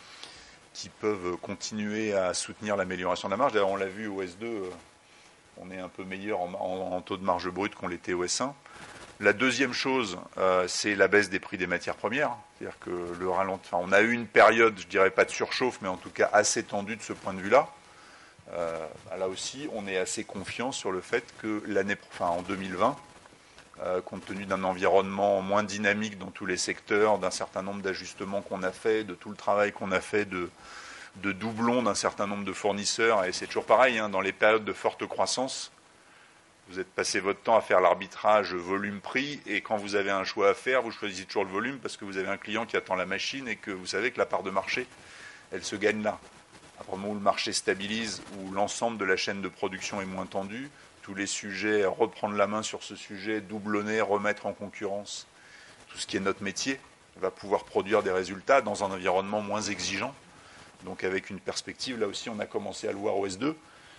A: qui peuvent continuer à soutenir l'amélioration de la marge. D'ailleurs, on l'a vu au S deux, on est un peu meilleur en, en, en taux de marge brute qu'on l'était au S un. La deuxième chose, euh, c'est la baisse des prix des matières premières. C'est-à-dire que le ralent... enfin, on a eu une période, je dirais pas de surchauffe, mais en tout cas assez tendue de ce point de vue-là. Euh, là aussi, on est assez confiant sur le fait que l'année, enfin, en deux mille vingt, euh, compte tenu d'un environnement moins dynamique dans tous les secteurs, d'un certain nombre d'ajustements qu'on a fait, de tout le travail qu'on a fait de, de doublons d'un certain nombre de fournisseurs, et c'est toujours pareil, hein, dans les périodes de forte croissance, vous êtes passé votre temps à faire l'arbitrage volume-prix, et quand vous avez un choix à faire, vous choisissez toujours le volume parce que vous avez un client qui attend la machine et que vous savez que la part de marché, elle se gagne là. À partir du moment où le marché stabilise, où l'ensemble de la chaîne de production est moins tendue, tous les sujets, reprendre la main sur ce sujet, doublonner, remettre en concurrence tout ce qui est notre métier, va pouvoir produire des résultats dans un environnement moins exigeant. Donc avec une perspective, là aussi on a commencé à le voir au S deux,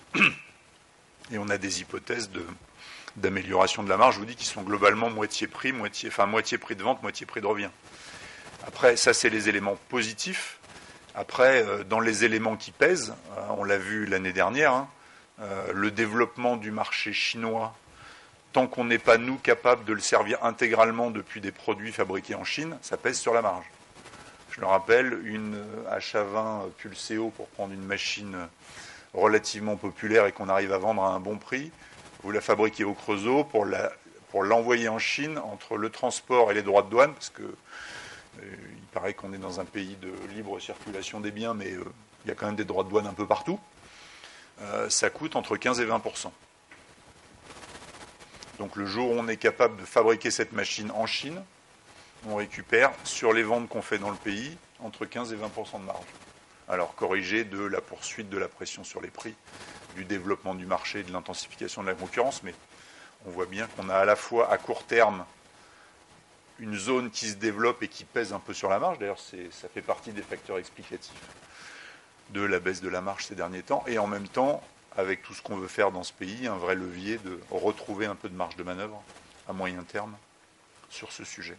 A: et on a des hypothèses de, d'amélioration de la marge, je vous dis, qui sont globalement moitié prix, moitié, enfin moitié prix de vente, moitié prix de revient. Après, ça c'est les éléments positifs. Après, euh, dans les éléments qui pèsent, euh, on l'a vu l'année dernière, hein, euh, le développement du marché chinois, tant qu'on n'est pas nous capables de le servir intégralement depuis des produits fabriqués en Chine, ça pèse sur la marge. Je le rappelle, une H A vingt Pulseo, pour prendre une machine relativement populaire et qu'on arrive à vendre à un bon prix, vous la fabriquez au Creusot pour, la, pour l'envoyer en Chine, entre le transport et les droits de douane, parce que euh, il paraît qu'on est dans un pays de libre circulation des biens, mais euh, il y a quand même des droits de douane un peu partout, euh, ça coûte entre quinze et vingt pour cent. Donc le jour où on est capable de fabriquer cette machine en Chine, on récupère, sur les ventes qu'on fait dans le pays, entre quinze et vingt pour cent de marge. Alors corrigé de la poursuite de la pression sur les prix, du développement du marché, de l'intensification de la concurrence, mais on voit bien qu'on a à la fois à court terme une zone qui se développe et qui pèse un peu sur la marge. D'ailleurs, c'est, ça fait partie des facteurs explicatifs de la baisse de la marge ces derniers temps, et en même temps, avec tout ce qu'on veut faire dans ce pays, un vrai levier de retrouver un peu de marge de manœuvre à moyen terme sur ce sujet.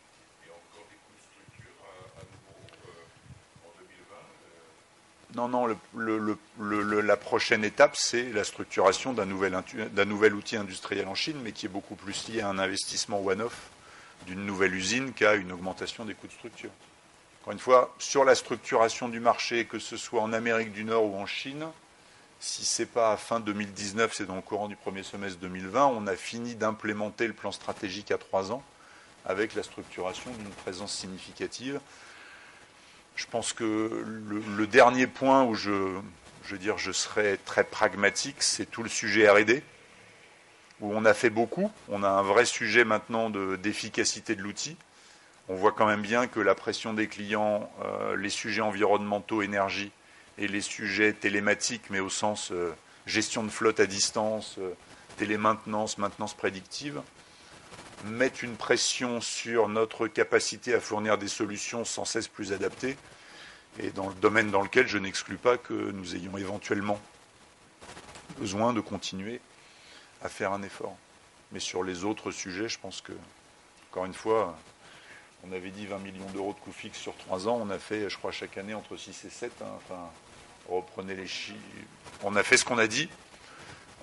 A: Non, non, le, le, le, le, la prochaine étape, c'est la structuration d'un nouvel, d'un nouvel outil industriel en Chine, mais qui est beaucoup plus lié à un investissement one-off d'une nouvelle usine qu'à une augmentation des coûts de structure. Encore une fois, sur la structuration du marché, que ce soit en Amérique du Nord ou en Chine, si ce n'est pas à fin deux mille dix-neuf, c'est dans le courant du premier semestre deux mille vingt, on a fini d'implémenter le plan stratégique à trois ans avec la structuration d'une présence significative. Je pense que le, le dernier point où je, je veux dire, je serai très pragmatique, c'est tout le sujet R et D, où on a fait beaucoup. On a un vrai sujet maintenant de, d'efficacité de l'outil. On voit quand même bien que la pression des clients, euh, les sujets environnementaux, énergie, et les sujets télématiques, mais au sens euh, gestion de flotte à distance, euh, télémaintenance, maintenance prédictive, mettent une pression sur notre capacité à fournir des solutions sans cesse plus adaptées, et dans le domaine dans lequel je n'exclus pas que nous ayons éventuellement besoin de continuer à faire un effort. Mais sur les autres sujets, je pense que, encore une fois, on avait dit vingt millions d'euros de coûts fixes sur trois ans, on a fait, je crois, chaque année entre six et sept, hein, enfin, reprenez les chiffres, on a fait ce qu'on a dit.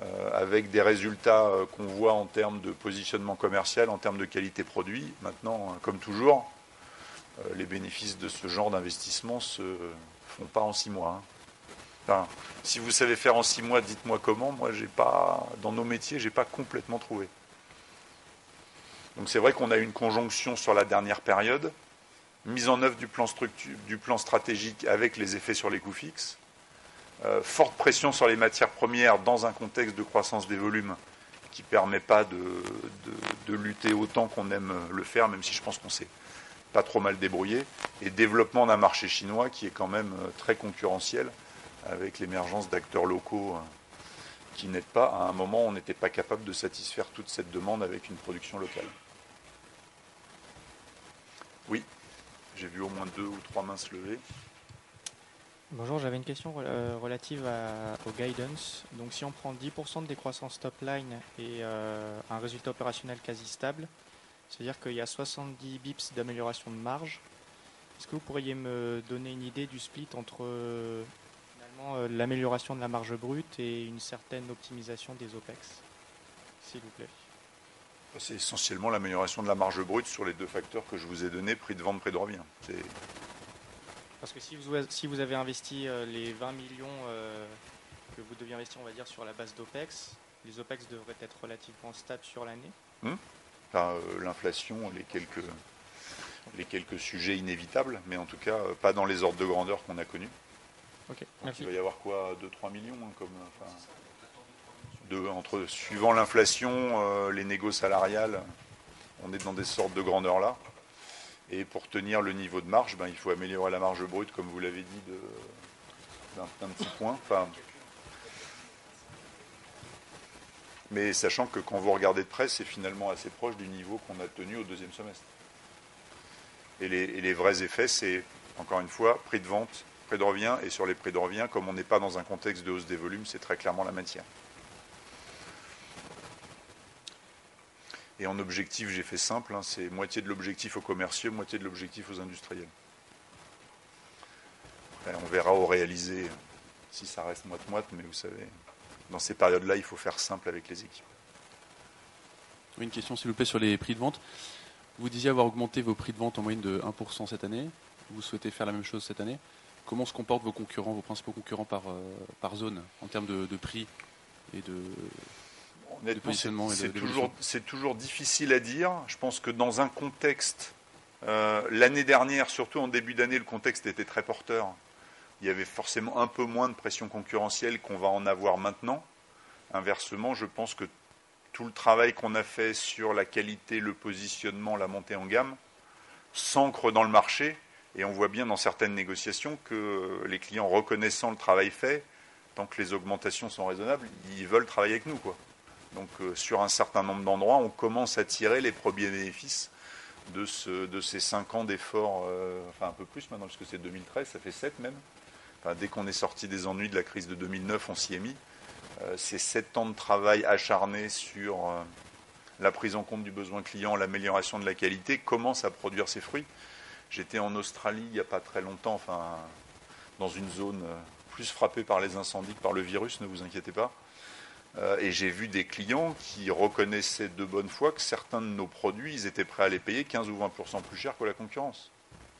A: euh, avec des résultats euh, qu'on voit en termes de positionnement commercial, en termes de qualité produit. Maintenant, comme toujours, euh, les bénéfices de ce genre d'investissement ne se font pas en six mois. Hein. Enfin, si vous savez faire en six mois, dites-moi comment. Moi, j'ai pas, dans nos métiers, j'ai pas complètement trouvé. Donc c'est vrai qu'on a eu une conjonction sur la dernière période, mise en œuvre du plan, structure, du plan stratégique avec les effets sur les coûts fixes, euh, forte pression sur les matières premières dans un contexte de croissance des volumes qui ne permet pas de, de, de lutter autant qu'on aime le faire, même si je pense qu'on s'est pas trop mal débrouillé, et développement d'un marché chinois qui est quand même très concurrentiel, avec l'émergence d'acteurs locaux qui n'aident pas. À un moment, on n'était pas capable de satisfaire toute cette demande avec une production locale. Oui, j'ai vu au moins deux ou trois mains se lever.
E: Bonjour, j'avais une question euh, relative à, au guidance. Donc si on prend dix pour cent de décroissance top line et euh, un résultat opérationnel quasi stable, c'est-à-dire qu'il y a soixante-dix bips d'amélioration de marge, est-ce que vous pourriez me donner une idée du split entre euh, Euh, l'amélioration de la marge brute et une certaine optimisation des OPEX, s'il vous plaît?
A: C'est essentiellement l'amélioration de la marge brute sur les deux facteurs que je vous ai donnés, prix de vente, prix de revient. C'est...
E: Parce que si vous, si vous avez investi euh, les vingt millions euh, que vous deviez investir, on va dire, sur la base d'OPEX, les OPEX devraient être relativement stables sur l'année.
A: Hum enfin, euh, l'inflation, les quelques, les quelques sujets inévitables, mais en tout cas, euh, pas dans les ordres de grandeur qu'on a connus.
E: Okay,
A: Donc il va y avoir quoi, deux à trois millions hein, comme, enfin, de, entre, suivant l'inflation, euh, les négo salariales, on est dans des sortes de grandeur là. Et pour tenir le niveau de marge, ben, il faut améliorer la marge brute, comme vous l'avez dit, de, d'un, d'un petit point. Enfin, mais sachant que quand vous regardez de près, c'est finalement assez proche du niveau qu'on a tenu au deuxième semestre. Et les, et les vrais effets, c'est, encore une fois, prix de vente, prix de revient, et sur les prix de revient, comme on n'est pas dans un contexte de hausse des volumes, c'est très clairement la matière. Et en objectif, j'ai fait simple, hein, c'est moitié de l'objectif aux commerciaux, moitié de l'objectif aux industriels. Et on verra au réalisé si ça reste moite-moite, mais vous savez, dans ces périodes-là, il faut faire simple avec les équipes.
C: Oui, une question s'il vous plaît sur les prix de vente. Vous disiez avoir augmenté vos prix de vente en moyenne de un pour cent cette année. Vous souhaitez faire la même chose cette année. Comment se comportent vos concurrents, vos principaux concurrents par, euh, par zone, en termes de, de prix et de,
A: de positionnement c'est, et de, c'est, toujours, c'est toujours difficile à dire. Je pense que dans un contexte, euh, l'année dernière, surtout en début d'année, le contexte était très porteur. Il y avait forcément un peu moins de pression concurrentielle qu'on va en avoir maintenant. Inversement, je pense que tout le travail qu'on a fait sur la qualité, le positionnement, la montée en gamme, s'ancre dans le marché. Et on voit bien dans certaines négociations que les clients, reconnaissant le travail fait, tant que les augmentations sont raisonnables, ils veulent travailler avec nous, quoi. Donc euh, sur un certain nombre d'endroits, on commence à tirer les premiers bénéfices de, ce, de ces cinq ans d'efforts, euh, enfin un peu plus maintenant, parce que c'est deux mille treize, ça fait sept même. Enfin, dès qu'on est sorti des ennuis de la crise de deux mille neuf, on s'y est mis. Euh, ces sept ans de travail acharné sur euh, la prise en compte du besoin client, l'amélioration de la qualité, commencent à produire ses fruits. J'étais en Australie il n'y a pas très longtemps, enfin, dans une zone plus frappée par les incendies que par le virus, ne vous inquiétez pas. Euh, et j'ai vu des clients qui reconnaissaient de bonne foi que certains de nos produits, ils étaient prêts à les payer quinze ou vingt pour cent plus cher que la concurrence.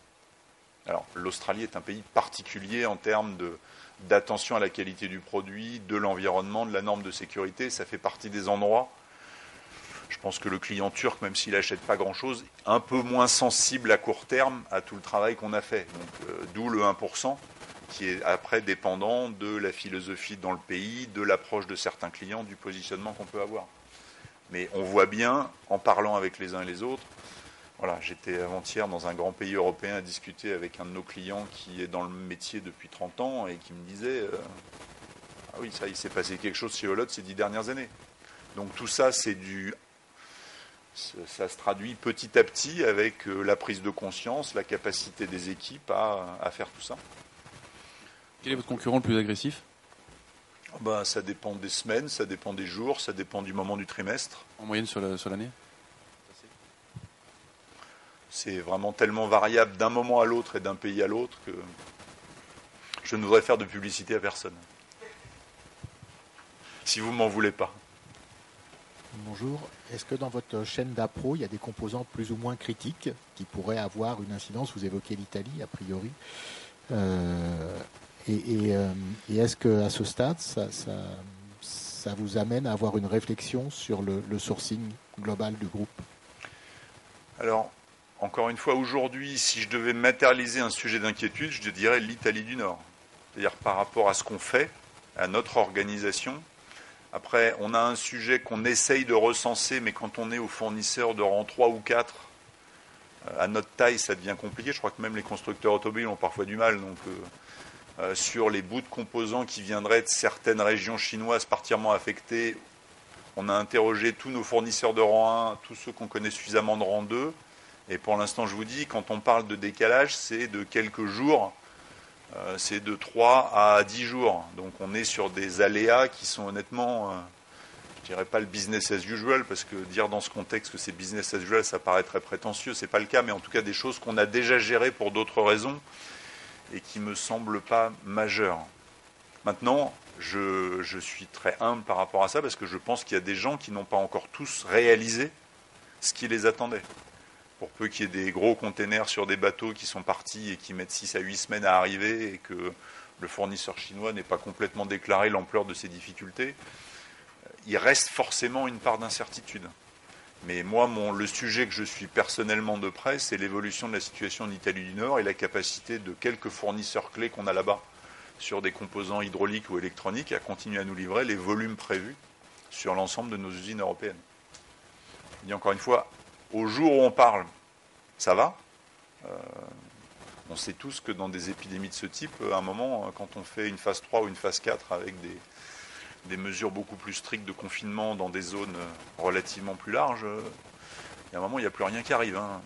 A: Alors, l'Australie est un pays particulier en termes de, d'attention à la qualité du produit, de l'environnement, de la norme de sécurité. Ça fait partie des endroits. Je pense que le client turc, même s'il n'achète pas grand-chose, est un peu moins sensible à court terme à tout le travail qu'on a fait. Donc, euh, d'où le un pour cent, qui est après dépendant de la philosophie dans le pays, de l'approche de certains clients, du positionnement qu'on peut avoir. Mais on voit bien, en parlant avec les uns et les autres, voilà, j'étais avant-hier dans un grand pays européen à discuter avec un de nos clients qui est dans le métier depuis trente ans et qui me disait euh, « Ah oui, ça, il s'est passé quelque chose chez Olotte ces dix dernières années. » Donc tout ça, c'est du... Ça se traduit petit à petit avec la prise de conscience, la capacité des équipes à, à faire tout ça.
C: Quel est votre concurrent le plus agressif ?
A: Ben, ça dépend des semaines, ça dépend des jours, ça dépend du moment du trimestre.
C: En moyenne sur, la, sur l'année ?
A: C'est vraiment tellement variable d'un moment à l'autre et d'un pays à l'autre que je ne voudrais faire de publicité à personne. si vous m'en voulez pas.
F: Bonjour. Est-ce que dans votre chaîne d'appro, il y a des composants plus ou moins critiques qui pourraient avoir une incidence? Vous évoquez l'Italie, a priori. Euh, et et, euh, et est-ce qu'à ce stade, ça, ça, ça vous amène à avoir une réflexion sur le, le sourcing global du groupe?
A: Alors, encore une fois, aujourd'hui, si je devais matérialiser un sujet d'inquiétude, je dirais l'Italie du Nord. C'est-à-dire par rapport à ce qu'on fait, à notre organisation. Après, on a un sujet qu'on essaye de recenser, mais quand on est aux fournisseurs de rang trois ou quatre, à notre taille, ça devient compliqué. Je crois que même les constructeurs automobiles ont parfois du mal. Donc, euh, euh, sur les bouts de composants qui viendraient de certaines régions chinoises particulièrement affectées, on a interrogé tous nos fournisseurs de rang un, tous ceux qu'on connaît suffisamment de rang deux. Et pour l'instant, je vous dis, quand on parle de décalage, c'est de quelques jours. Euh, c'est de trois à dix jours. Donc on est sur des aléas qui sont honnêtement, euh, je dirais pas le business as usual, parce que dire dans ce contexte que c'est business as usual, ça paraît très prétentieux, c'est pas le cas, mais en tout cas des choses qu'on a déjà gérées pour d'autres raisons et qui me semblent pas majeures. Maintenant, je, je suis très humble par rapport à ça, parce que je pense qu'il y a des gens qui n'ont pas encore tous réalisé ce qui les attendait. Pour peu qu'il y ait des gros containers sur des bateaux qui sont partis et qui mettent six à huit semaines à arriver et que le fournisseur chinois n'ait pas complètement déclaré l'ampleur de ces difficultés, il reste forcément une part d'incertitude. Mais moi, mon, le sujet que je suis personnellement de près, c'est l'évolution de la situation en Italie du Nord et la capacité de quelques fournisseurs clés qu'on a là-bas sur des composants hydrauliques ou électroniques à continuer à nous livrer les volumes prévus sur l'ensemble de nos usines européennes. Je dis encore une fois, au jour où on parle, ça va. Euh, on sait tous que dans des épidémies de ce type, à un moment, quand on fait une phase trois ou une phase quatre avec des, des mesures beaucoup plus strictes de confinement dans des zones relativement plus larges, il y a un moment, il n'y a plus rien qui arrive. Hein.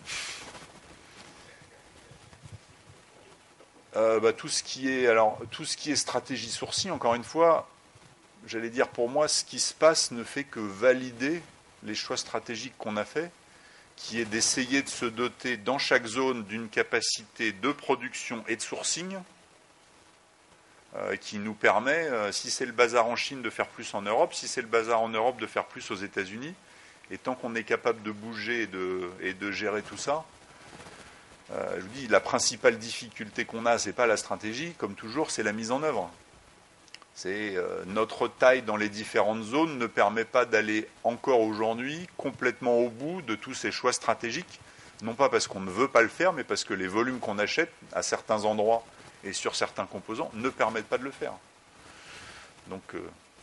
A: Euh, bah, tout ce qui est, alors, tout ce qui est stratégie sourcing, encore une fois, j'allais dire pour moi, ce qui se passe ne fait que valider les choix stratégiques qu'on a faits, qui est d'essayer de se doter dans chaque zone d'une capacité de production et de sourcing euh, qui nous permet, euh, si c'est le bazar en Chine, de faire plus en Europe, si c'est le bazar en Europe, de faire plus aux États-Unis. Et tant qu'on est capable de bouger et de, et de gérer tout ça, euh, je vous dis, la principale difficulté qu'on a, ce n'est pas la stratégie, comme toujours, c'est la mise en œuvre. C'est euh, notre taille dans les différentes zones ne permet pas d'aller encore aujourd'hui complètement au bout de tous ces choix stratégiques, non pas parce qu'on ne veut pas le faire, mais parce que les volumes qu'on achète à certains endroits et sur certains composants ne permettent pas de le faire. Donc euh,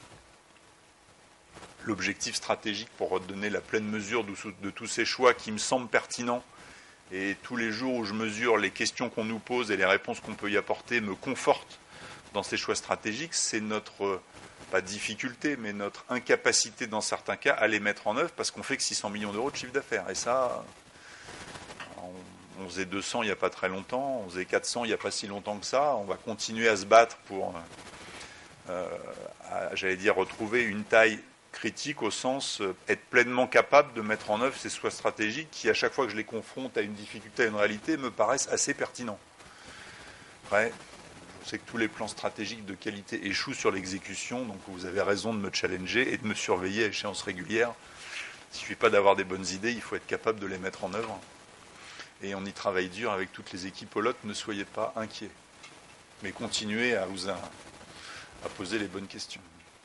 A: l'objectif stratégique, pour redonner la pleine mesure de, de tous ces choix qui me semblent pertinents, et tous les jours où je mesure les questions qu'on nous pose et les réponses qu'on peut y apporter me confortent dans ces choix stratégiques, c'est notre, pas difficulté, mais notre incapacité dans certains cas à les mettre en œuvre parce qu'on fait que six cents millions d'euros de chiffre d'affaires. Et ça, on, on faisait deux cents il n'y a pas très longtemps, on faisait quatre cents il n'y a pas si longtemps que ça. On va continuer à se battre pour, euh, à, j'allais dire, retrouver une taille critique au sens euh, être pleinement capable de mettre en œuvre ces choix stratégiques qui, à chaque fois que je les confronte à une difficulté, à une réalité, me paraissent assez pertinents. Après, je sais que tous les plans stratégiques de qualité échouent sur l'exécution, donc vous avez raison de me challenger et de me surveiller à échéance régulière. Il ne suffit pas d'avoir des bonnes idées, il faut être capable de les mettre en œuvre. Et on y travaille dur avec toutes les équipes holotes, ne soyez pas inquiets. Mais continuez à vous à, à poser les bonnes questions.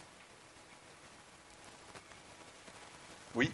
A: Oui.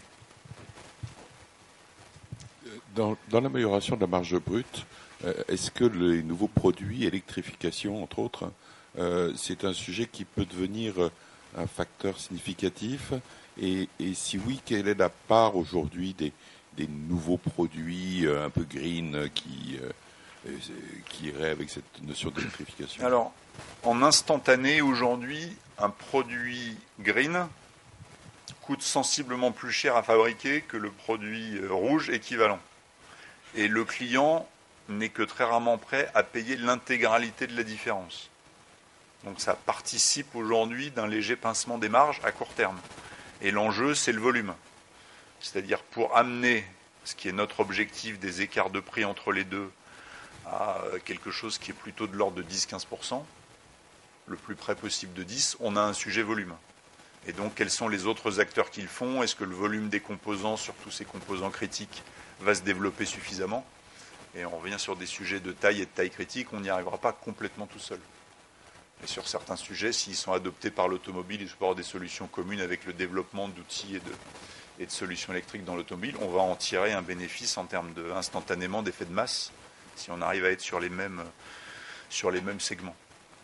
D: Dans, dans l'amélioration de la marge brute, est-ce que les nouveaux produits, électrification entre autres, euh, c'est un sujet qui peut devenir un facteur significatif et, et si oui, quelle est la part aujourd'hui des, des nouveaux produits un peu green qui, euh, qui iraient avec cette notion d'électrification?
A: Alors, en instantané, aujourd'hui, un produit green coûte sensiblement plus cher à fabriquer que le produit rouge équivalent. Et le client n'est que très rarement prêt à payer l'intégralité de la différence. Donc ça participe aujourd'hui d'un léger pincement des marges à court terme. Et l'enjeu, c'est le volume. C'est-à-dire pour amener ce qui est notre objectif des écarts de prix entre les deux à quelque chose qui est plutôt de l'ordre de dix à quinze pour cent, le plus près possible de dix, on a un sujet volume. Et donc, quels sont les autres acteurs qui le font? Est-ce que le volume des composants, surtout ces composants critiques, va se développer suffisamment? Et on revient sur des sujets de taille et de taille critique, on n'y arrivera pas complètement tout seul. Et sur certains sujets, s'ils sont adoptés par l'automobile, il faut avoir des solutions communes avec le développement d'outils et de, et de solutions électriques dans l'automobile, on va en tirer un bénéfice en termes de, instantanément d'effet de masse, si on arrive à être sur les mêmes, sur les mêmes segments.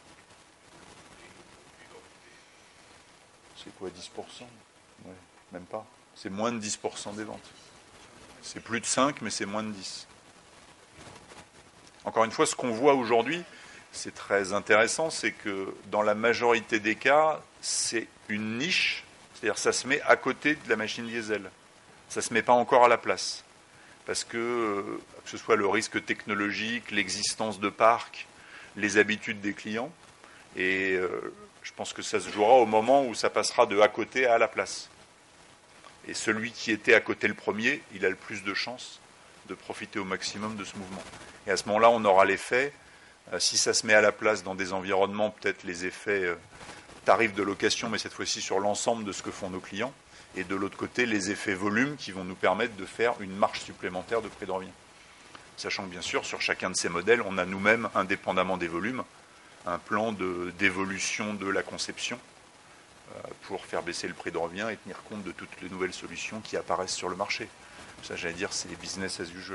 A: C'est quoi, dix pour cent? Ouais, même pas. C'est moins de dix pour cent des ventes. C'est plus de cinq, mais c'est moins de dix. Encore une fois, ce qu'on voit aujourd'hui, c'est très intéressant, c'est que dans la majorité des cas, c'est une niche, c'est-à-dire ça se met à côté de la machine diesel. Ça ne se met pas encore à la place. Parce que, que ce soit le risque technologique, l'existence de parcs, les habitudes des clients, et euh, je pense que ça se jouera au moment où ça passera de à côté à à la place. Et celui qui était à côté le premier, il a le plus de chances de profiter au maximum de ce mouvement. Et à ce moment-là, on aura l'effet, euh, si ça se met à la place dans des environnements, peut-être les effets euh, tarifs de location, mais cette fois-ci sur l'ensemble de ce que font nos clients, et de l'autre côté, les effets volume qui vont nous permettre de faire une marge supplémentaire de prix de revient. Sachant que bien sûr, sur chacun de ces modèles, on a nous-mêmes, indépendamment des volumes, un plan de, d'évolution de la conception euh, pour faire baisser le prix de revient et tenir compte de toutes les nouvelles solutions qui apparaissent sur le marché. Ça, j'allais dire, c'est business as usual.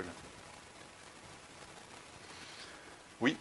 A: Oui.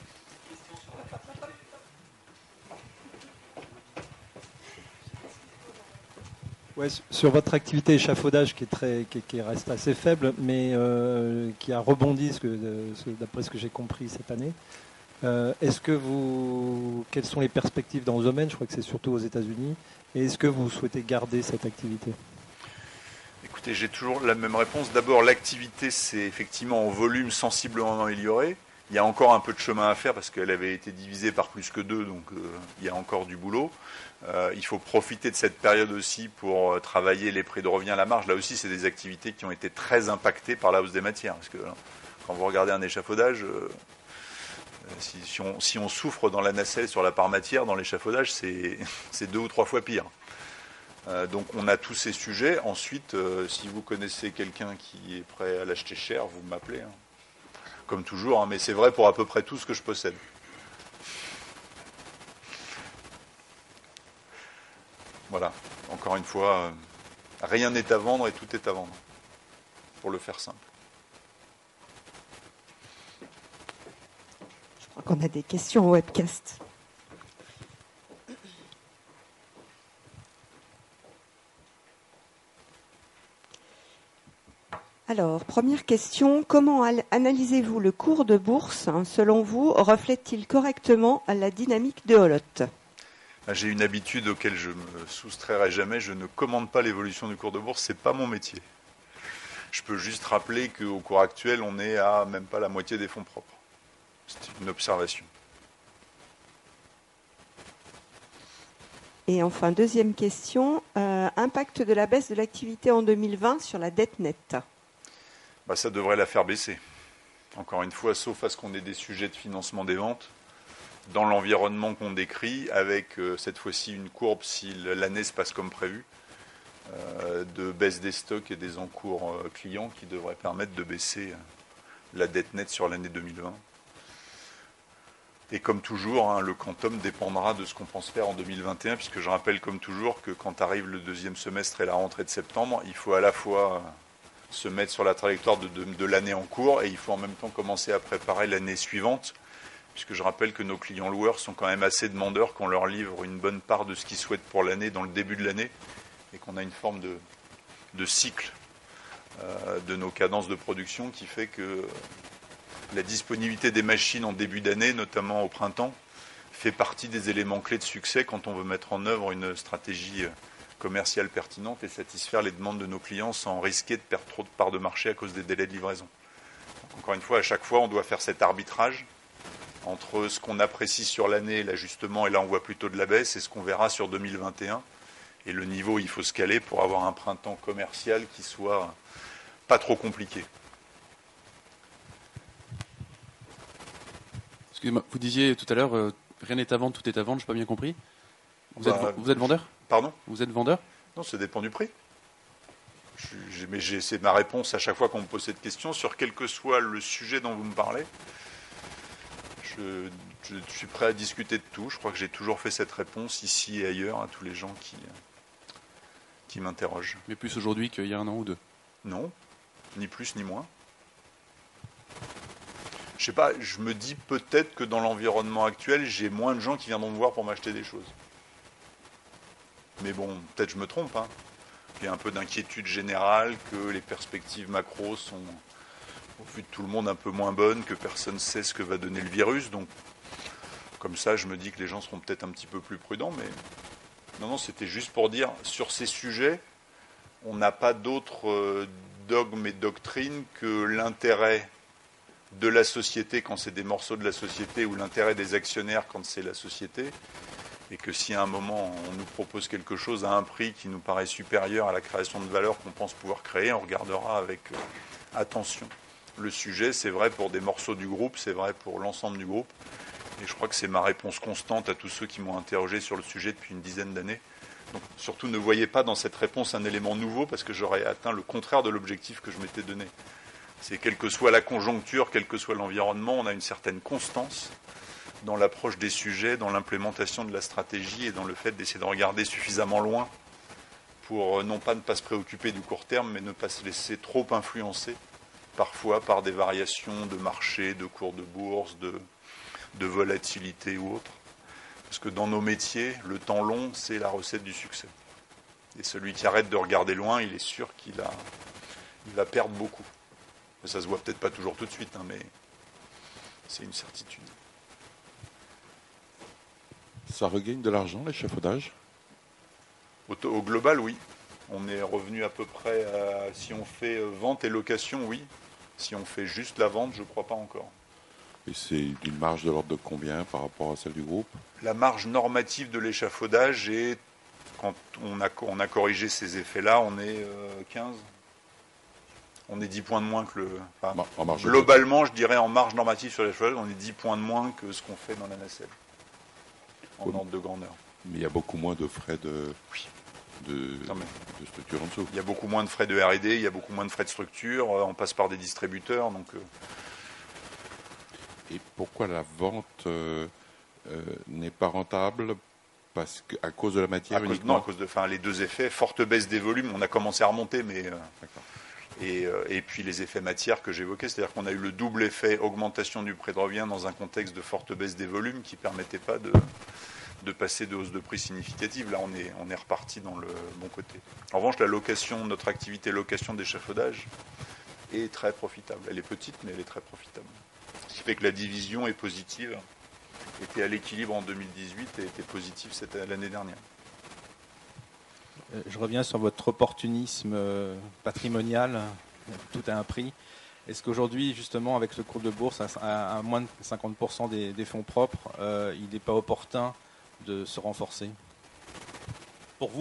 G: Ouais, sur votre activité échafaudage qui est très, qui, qui reste assez faible, mais euh, qui a rebondi, ce que, ce, d'après ce que j'ai compris cette année. Euh, est-ce que vous, quelles sont les perspectives dans ce domaine? Je crois que c'est surtout aux États-Unis. Et est-ce que vous souhaitez garder cette activité?
A: Écoutez, j'ai toujours la même réponse. D'abord, l'activité, c'est effectivement en volume sensiblement amélioré. Il y a encore un peu de chemin à faire parce qu'elle avait été divisée par plus que deux, donc euh, il y a encore du boulot. Euh, il faut profiter de cette période aussi pour euh, travailler les prix de revient à la marge. Là aussi, c'est des activités qui ont été très impactées par la hausse des matières. Parce que hein, quand vous regardez un échafaudage, euh, si, si, on, si on souffre dans la nacelle sur la part matière, dans l'échafaudage, c'est, c'est deux ou trois fois pire. Euh, donc on a tous ces sujets. Ensuite, euh, si vous connaissez quelqu'un qui est prêt à l'acheter cher, vous m'appelez. Hein. Comme toujours, hein, mais c'est vrai pour à peu près tout ce que je possède. Voilà, encore une fois, euh, rien n'est à vendre et tout est à vendre, pour le faire simple.
H: Je crois qu'on a des questions au webcast. Alors, première question, comment analysez-vous le cours de bourse? Selon vous, reflète-t-il correctement la dynamique de Holotte?
A: J'ai une habitude auquel je me soustrairai jamais, je ne commande pas l'évolution du cours de bourse, c'est pas mon métier. Je peux juste rappeler qu'au cours actuel, on est à même pas la moitié des fonds propres. C'est une observation.
H: Et enfin, deuxième question, euh, impact de la baisse de l'activité en deux mille vingt sur la dette nette?
A: Bah, ça devrait la faire baisser. Encore une fois, sauf à ce qu'on ait des sujets de financement des ventes, dans l'environnement qu'on décrit, avec euh, cette fois-ci une courbe, si l'année se passe comme prévu, euh, de baisse des stocks et des encours euh, clients qui devrait permettre de baisser euh, la dette nette sur l'année deux mille vingt. Et comme toujours, hein, le quantum dépendra de ce qu'on pense faire en deux mille vingt et un, puisque je rappelle comme toujours que quand arrive le deuxième semestre et la rentrée de septembre, il faut à la fois se mettre sur la trajectoire de, de, de l'année en cours et il faut en même temps commencer à préparer l'année suivante, puisque je rappelle que nos clients loueurs sont quand même assez demandeurs qu'on leur livre une bonne part de ce qu'ils souhaitent pour l'année dans le début de l'année et qu'on a une forme de, de cycle euh, de nos cadences de production qui fait que la disponibilité des machines en début d'année, notamment au printemps, fait partie des éléments clés de succès quand on veut mettre en œuvre une stratégie commerciale pertinente et satisfaire les demandes de nos clients sans risquer de perdre trop de parts de marché à cause des délais de livraison. Donc, encore une fois, à chaque fois, on doit faire cet arbitrage entre ce qu'on apprécie sur l'année, l'ajustement, et là on voit plutôt de la baisse, et ce qu'on verra sur deux mille vingt et un. Et le niveau, il faut se caler pour avoir un printemps commercial qui soit pas trop compliqué.
C: Excusez-moi, vous disiez tout à l'heure, euh, rien n'est à vendre, tout est à vendre, je n'ai pas bien compris. Vous,
A: bah,
C: êtes, vous êtes vendeur ?
A: Pardon ?
C: Vous êtes vendeur ?
A: Non, ça dépend du prix. Je, mais j'ai, c'est ma réponse à chaque fois qu'on me pose cette question, sur quel que soit le sujet dont vous me parlez. Je, je suis prêt à discuter de tout. Je crois que j'ai toujours fait cette réponse ici et ailleurs à tous les gens qui, qui m'interrogent.
C: Mais plus aujourd'hui qu'il y a un an ou deux ?
A: Non, ni plus ni moins. Je sais pas, je me dis peut-être que dans l'environnement actuel, j'ai moins de gens qui viendront me voir pour m'acheter des choses. Mais bon, peut-être je me trompe. Hein. Il y a un peu d'inquiétude générale que les perspectives macro sont, au vu de tout le monde, un peu moins bonnes, que personne ne sait ce que va donner le virus. Donc, comme ça, je me dis que les gens seront peut-être un petit peu plus prudents. Mais non, non, c'était juste pour dire, sur ces sujets, on n'a pas d'autre euh, dogme et doctrine que l'intérêt de la société quand c'est des morceaux de la société ou l'intérêt des actionnaires quand c'est la société. Et que si à un moment on nous propose quelque chose à un prix qui nous paraît supérieur à la création de valeur qu'on pense pouvoir créer, on regardera avec euh, attention le sujet. C'est vrai pour des morceaux du groupe, c'est vrai pour l'ensemble du groupe. Et je crois que c'est ma réponse constante à tous ceux qui m'ont interrogé sur le sujet depuis une dizaine d'années. Donc surtout ne voyez pas dans cette réponse un élément nouveau parce que j'aurais atteint le contraire de l'objectif que je m'étais donné. C'est quelle que soit la conjoncture, quel que soit l'environnement, on a une certaine constance dans l'approche des sujets, dans l'implémentation de la stratégie et dans le fait d'essayer de regarder suffisamment loin pour non pas ne pas se préoccuper du court terme, mais ne pas se laisser trop influencer parfois par des variations de marché, de cours de bourse, de, de volatilité ou autre. Parce que dans nos métiers, le temps long, c'est la recette du succès. Et celui qui arrête de regarder loin, il est sûr qu'il a, il va perdre beaucoup. Ça se voit peut-être pas toujours tout de suite, hein, mais c'est une certitude.
D: Ça regagne de l'argent, l'échafaudage ?
A: Au, au global, oui. On est revenu à peu près à, si on fait vente et location, oui. Si on fait juste la vente, je ne crois pas encore.
D: Et c'est une marge de l'ordre de combien par rapport à celle du groupe ?
A: La marge normative de l'échafaudage est, quand on a, on a corrigé ces effets-là, on est euh, quinze. On est dix points de moins que le... Enfin,
D: en marge
A: globalement, je dirais en marge normative sur l'échafaudage, on est dix points de moins que ce qu'on fait dans la nacelle. En ordre de grandeur.
D: Mais il y a beaucoup moins de frais de,
A: oui.
D: de, de structure en dessous.
A: Il y a beaucoup moins de frais de R et D, il y a beaucoup moins de frais de structure, on passe par des distributeurs. Donc, euh...
D: Et pourquoi la vente euh, euh, n'est pas rentable ? Parce que, à cause de la matière
A: à cause,
D: uniquement ?
A: Non, à cause de enfin, les deux effets, forte baisse des volumes, on a commencé à remonter, mais... Euh... Et, euh, et puis les effets matières que j'évoquais, c'est-à-dire qu'on a eu le double effet augmentation du prix de revient dans un contexte de forte baisse des volumes qui ne permettait pas de, de passer de hausse de prix significative. Là, on est, on est reparti dans le bon côté. En revanche, la location, notre activité location d'échafaudage est très profitable. Elle est petite, mais elle est très profitable. Ce qui fait que la division est positive, était à l'équilibre en deux mille dix-huit et était positive cette, l'année dernière.
I: Je reviens sur votre opportunisme patrimonial, tout à un prix. Est-ce qu'aujourd'hui, justement, avec ce cours de bourse à, à moins de cinquante pour cent des, des fonds propres, euh, il n'est pas opportun de se renforcer ? Pour vous ?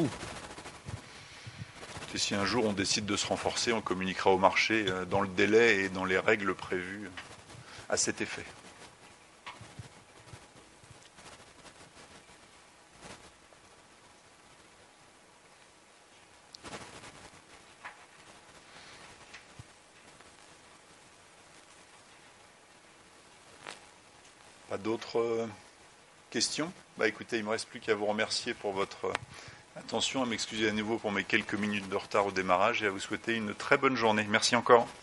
A: Et si un jour on décide de se renforcer, on communiquera au marché dans le délai et dans les règles prévues à cet effet. Pas d'autres questions ? Bah écoutez, il ne me reste plus qu'à vous remercier pour votre attention, à m'excuser à nouveau pour mes quelques minutes de retard au démarrage et à vous souhaiter une très bonne journée. Merci encore.